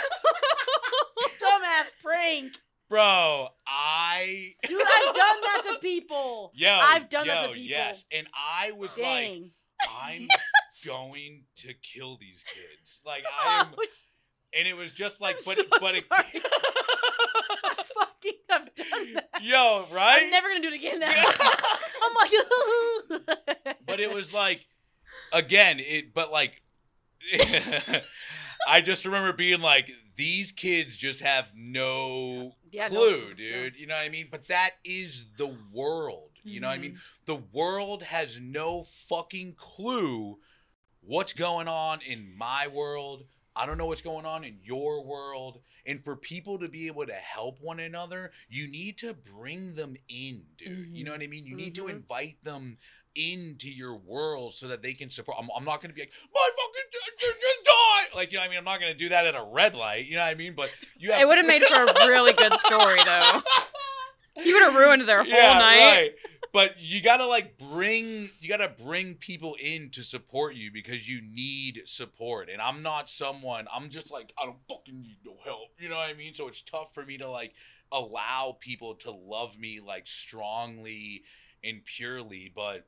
Dumbass prank. Bro, I... Dude, I've done that to people. Yo, I've done yo, that to people. Yes, and I was Dang. like, I'm yes. going to kill these kids. Like, I am... And it was just like, I'm but... so but it, I fucking have done that. Yo, right? I'm never going to do it again now. I'm like... But it was like, again, it... But like... I just remember being like, these kids just have no yeah, clue, no, dude. No. You know what I mean? But that is the world. You mm-hmm. know what I mean? The world has no fucking clue what's going on in my world. I don't know what's going on in your world. And for people to be able to help one another, you need to bring them in, dude. Mm-hmm. You know what I mean? You need mm-hmm. to invite them into your world so that they can support. I'm, I'm not going to be like, my fucking just die. Like, you know what I mean? I'm not going to do that at a red light. You know what I mean? But you have- it would have made for a really good story, though. You would have ruined their whole yeah, night. Right. But you got to like bring, you got to bring people in to support you because you need support. And I'm not someone, I'm just like, I don't fucking need no help. You know what I mean? So it's tough for me to like allow people to love me like strongly and purely, but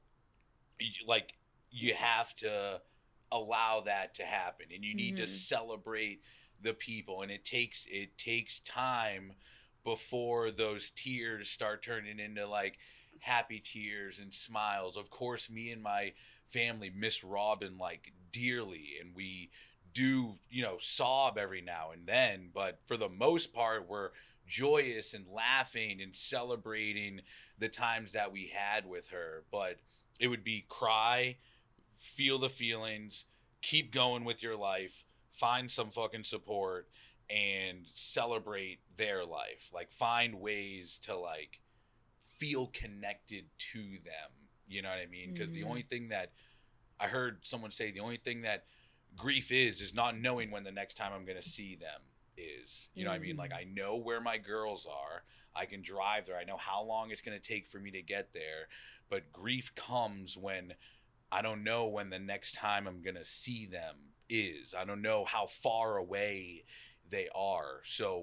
like you have to allow that to happen, and you need mm-hmm. to celebrate the people, and it takes it takes time before those tears start turning into like happy tears and smiles. Of course, me and my family miss Robin like dearly, and we do, you know, sob every now and then, but for the most part we're joyous and laughing and celebrating the times that we had with her. But it would be cry, feel the feelings, keep going with your life, find some fucking support, and celebrate their life. Like, find ways to, like, feel connected to them. You know what I mean? Because mm-hmm. the only thing that I heard someone say, the only thing that grief is, is not knowing when the next time I'm going to see them is. You know mm-hmm. what I mean? Like, I know where my girls are. I can drive there. I know how long it's going to take for me to get there. But grief comes when I don't know when the next time I'm going to see them is. I don't know how far away they are. So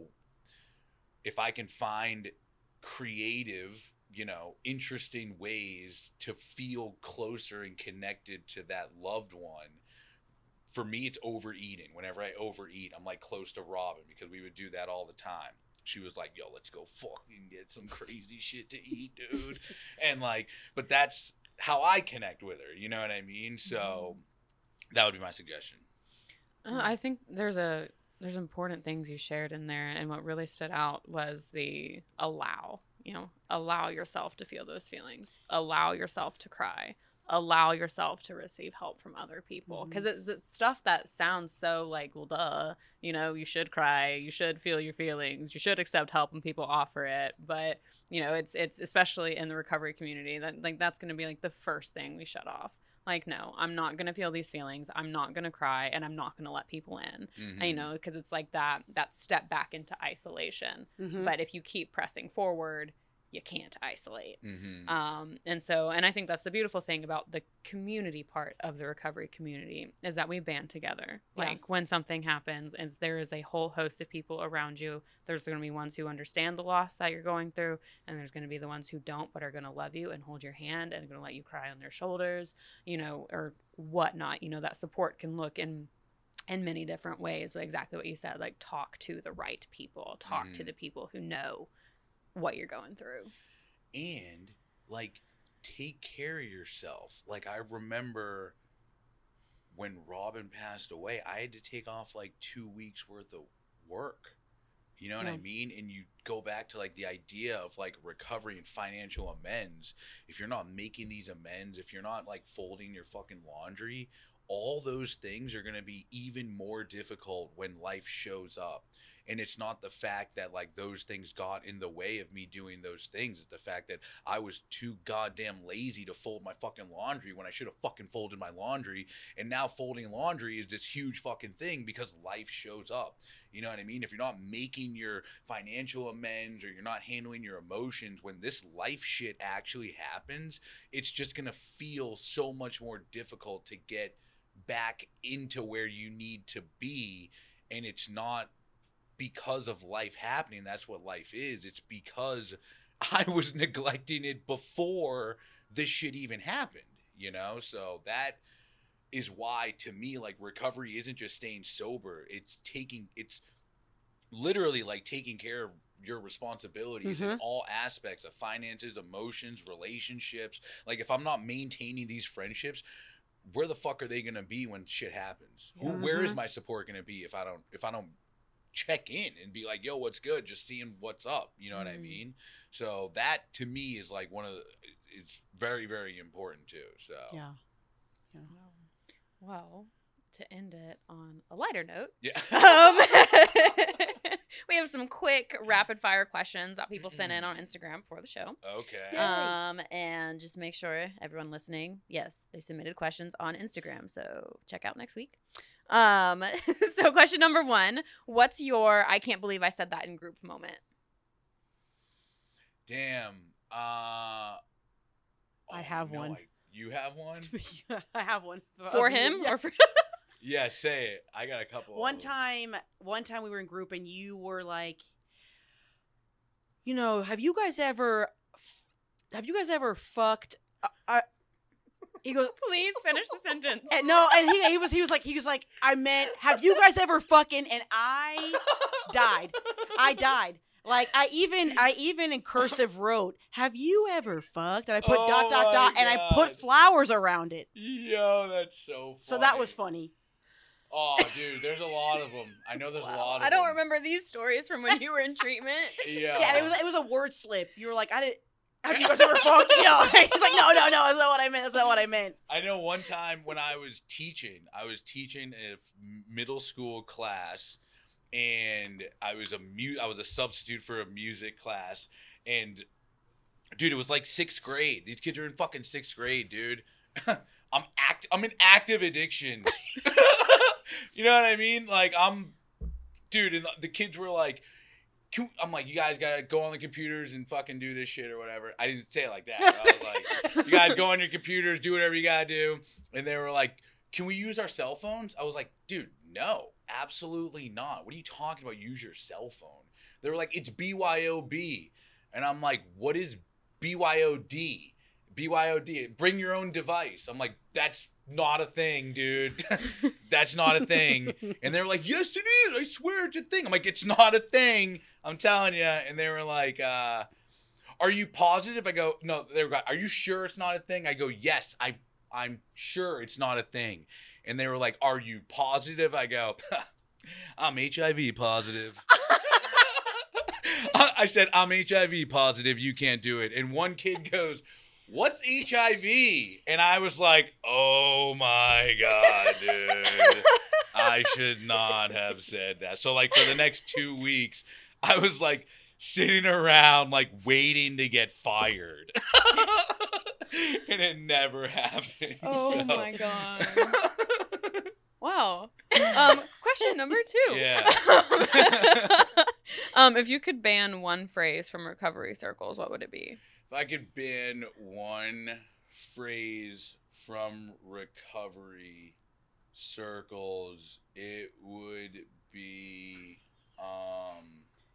if I can find creative, you know, interesting ways to feel closer and connected to that loved one, for me, it's overeating. Whenever I overeat, I'm like close to Robin because we would do that all the time. She was like, yo, let's go fucking get some crazy shit to eat, dude. And like, but that's how I connect with her. You know what I mean? So that would be my suggestion. Uh, I think there's a, there's important things you shared in there. And what really stood out was the allow, you know, allow yourself to feel those feelings, allow yourself to cry, allow yourself to receive help from other people. Because mm-hmm. it's, it's stuff that sounds so like, well, duh, you know, you should cry, you should feel your feelings, you should accept help when people offer it. But, you know, it's, it's especially in the recovery community, that like, that's going to be like the first thing we shut off. Like, no, I'm not going to feel these feelings. I'm not going to cry, and I'm not going to let people in, mm-hmm. and, you know, because it's like that, that step back into isolation. Mm-hmm. But if you keep pressing forward, you can't isolate. Mm-hmm. Um, and so, and I think that's the beautiful thing about the community part of the recovery community is that we band together. Yeah. Like when something happens and there is a whole host of people around you, there's going to be ones who understand the loss that you're going through, and there's going to be the ones who don't, but are going to love you and hold your hand and are going to let you cry on their shoulders, you know, or whatnot. You know, that support can look in in many different ways, but exactly what you said, like talk to the right people, talk Mm-hmm. to the people who know what you're going through. And like take care of yourself. Like I remember when Robin passed away, I had to take off like two weeks worth of work. You know what Yeah. I mean? And you go back to like the idea of like recovery and financial amends. If you're not making these amends, if you're not like folding your fucking laundry, all those things are going to be even more difficult when life shows up. And it's not the fact that like those things got in the way of me doing those things. It's the fact that I was too goddamn lazy to fold my fucking laundry when I should have fucking folded my laundry. And now folding laundry is this huge fucking thing because life shows up. You know what I mean? If you're not making your financial amends or you're not handling your emotions when this life shit actually happens, it's just going to feel so much more difficult to get back into where you need to be. And it's not because of life happening. That's what life is. It's because I was neglecting it before this shit even happened, you know? So that is why, to me, like, recovery isn't just staying sober. It's taking, it's literally like taking care of your responsibilities in Mhm. all aspects of finances, emotions, relationships. Like, if I'm not maintaining these friendships, where the fuck are they gonna be when shit happens? Who, where is Mhm. my support gonna be if I don't if I don't check in and be like, yo, what's good? Just seeing what's up. You know what I Mm. mean? So that to me is like one of the, it's very, very important too. So Yeah. Well, to end it on a lighter note, yeah. um, we have some quick rapid fire questions that people sent in on Instagram for the show. Okay. Yay. Um, and just make sure everyone listening, yes, they submitted questions on Instagram, so check out next week. Um, so question number one, what's your I can't believe I said that in group moment? Damn. Uh, I have no, one. I- you have one? I have one For Uh, him yeah. or for Yeah, say it. I got a couple. of One them. time, one time we were in group and you were like, you know, have you guys ever, f- have you guys ever fucked? Uh, uh, he goes, please finish the sentence. and no, and he he was he was like he was like, I meant, have you guys ever fucking? And I died. I died. Like I even I even in cursive wrote, have you ever fucked? And I put Oh dot dot my dot, and I put God. flowers around it. Yo, that's so funny. So that was funny. Oh, dude, there's a lot of them. I know there's a lot of I don't them. remember these stories from when you were in treatment. Yeah. Yeah, it was it was a word slip. You were like, I didn't. Have you guys ever fucked? You know, he's like, no, no, no, that's not what I meant. That's not what I meant. I know one time when I was teaching, I was teaching a f- middle school class, and I was a mu- I was a substitute for a music class, and dude, it was like sixth grade. These kids are in fucking sixth grade, dude. I'm act I'm in active addiction. You know what I mean? Like I'm, dude, and the, the kids were like, Can, I'm like, you guys gotta go on the computers and fucking do this shit or whatever. I didn't say it like that. I was like, you guys go on your computers, do whatever you gotta do. And they were like, can we use our cell phones? I was like, dude, no, absolutely not. What are you talking about? Use your cell phone. They were like, it's B Y O B. And I'm like, what is B Y O D? B Y O D, bring your own device. I'm like, that's not a thing, dude. That's not a thing. And they were like, yes, it is. I swear it's a thing. I'm like, it's not a thing. I'm telling you. And they were like, uh, are you positive? I go, no. They were like, are you sure it's not a thing? I go, yes, I, I'm sure it's not a thing. And they were like, are you positive? I go, I'm H I V positive. I I said, I'm H I V positive. You can't do it. And one kid goes, what's H I V? And I was like, oh my God, dude. I should not have said that. So like for the next two weeks, I was like sitting around like waiting to get fired. And it never happened. Oh so. my God. Wow. Um, question number two. Yeah. um, if you could ban one phrase from recovery circles, what would it be? If I could ban one phrase from recovery circles, it would be, um,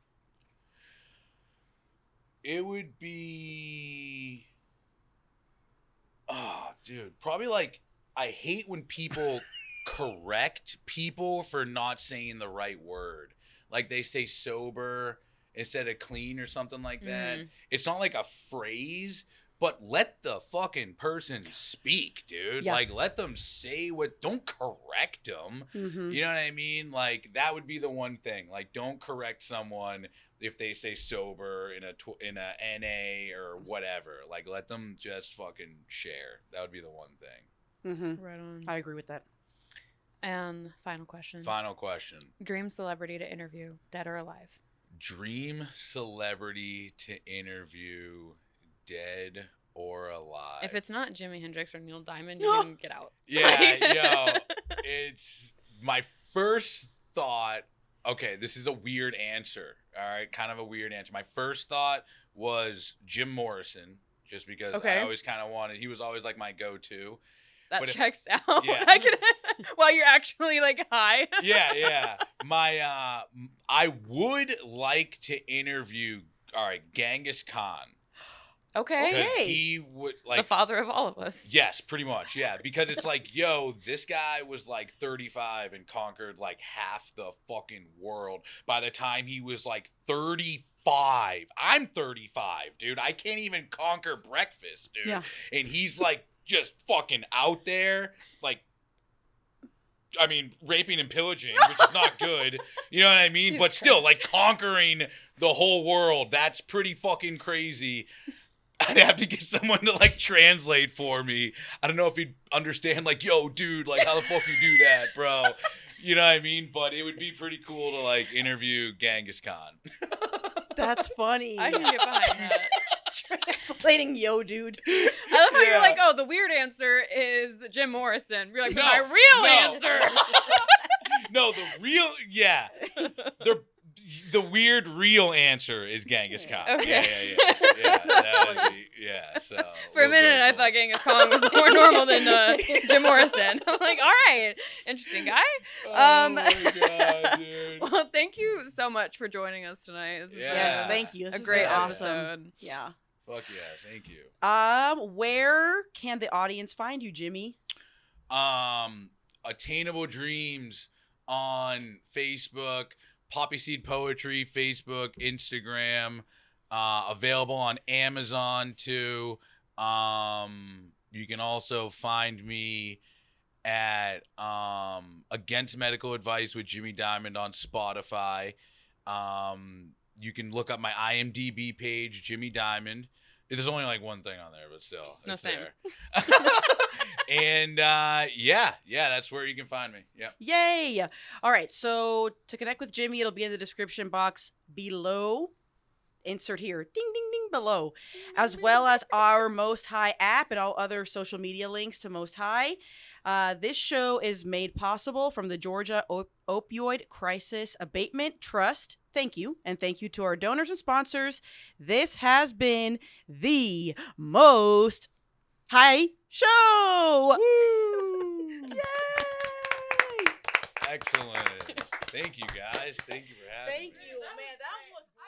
it would be, oh, dude, probably like, I hate when people correct people for not saying the right word. Like they say sober instead of clean or something like that. Mhm. It's not like a phrase, but let the fucking person speak, dude. Yeah. Like let them say what, don't correct them. Mm-hmm. You know what I mean? Like that would be the one thing. Like don't correct someone if they say sober in a tw- in a N A or whatever. Like let them just fucking share. That would be the one thing. Mm-hmm. Right on. I agree with that. And final question. Final question. Dream celebrity to interview, dead or alive? Dream celebrity to interview, dead or alive. If it's not Jimi Hendrix or Neil Diamond, No. you can get out. Yeah, yo, it's my first thought. Okay, this is a weird answer. All right, kind of a weird answer. My first thought was Jim Morrison, just because Okay. I always kind of wanted. He was always like my go-to. That But if- checks out. Yeah. I can, while you're actually like high. Yeah, yeah. My, uh, I would like to interview. All right, Genghis Khan. Okay. Because Okay. he would like the father of all of us. Yes, pretty much. Yeah, because it's like, yo, this guy was like thirty-five and conquered like half the fucking world by the time he was like thirty-five. I'm thirty-five, dude. I can't even conquer breakfast, dude. Yeah. And he's like just fucking out there, like, I mean, raping and pillaging, which is not good. You know what I mean? Jesus But still, Christ. like conquering the whole world. That's pretty fucking crazy. I'd have to get someone to like translate for me. I don't know if he'd understand, like, yo, dude, like, how the fuck you do that, bro? You know what I mean? But it would be pretty cool to like interview Genghis Khan. That's funny. I can get behind that. Translating yo, dude. I love how Yeah. you're like, oh, the weird answer is Jim Morrison. You're like, but No, my real no. answer. No, the real, yeah, the the weird real answer is Genghis Khan. Okay. Yeah, yeah, yeah, yeah. That would be, yeah. So For a we'll minute, go I for thought it. Genghis Khan was more normal than uh, Jim Morrison. I'm like, all right, interesting guy. Oh Um, my god, dude. Well, thank you so much for joining us tonight. This has Yeah. Yes, been thank you. a This has great been episode. awesome. Yeah. Fuck yeah, thank you. Um, where can the audience find you, Jimmy? Um, Attainable Dreams on Facebook, Poppy Seed Poetry, Facebook, Instagram, uh, available on Amazon too. Um, you can also find me at um, Against Medical Advice with Jimmy Diamond on Spotify. Um, you can look up my I M D B page, Jimmy Diamond. There's only like one thing on there, but still, No, it's same. there. And uh, yeah, yeah, that's where you can find me. Yeah. Yay! All right, so to connect with Jimmy, it'll be in the description box below. Insert here, ding, ding, ding, below, as well as our Most High app and all other social media links to Most High. Uh, this show is made possible from the Georgia Op- Opioid Crisis Abatement Trust. Thank you. And thank you to our donors and sponsors. This has been the Most High Show. Woo! Yay! Excellent. Thank you, guys. Thank you for having Thank me. you, man. That was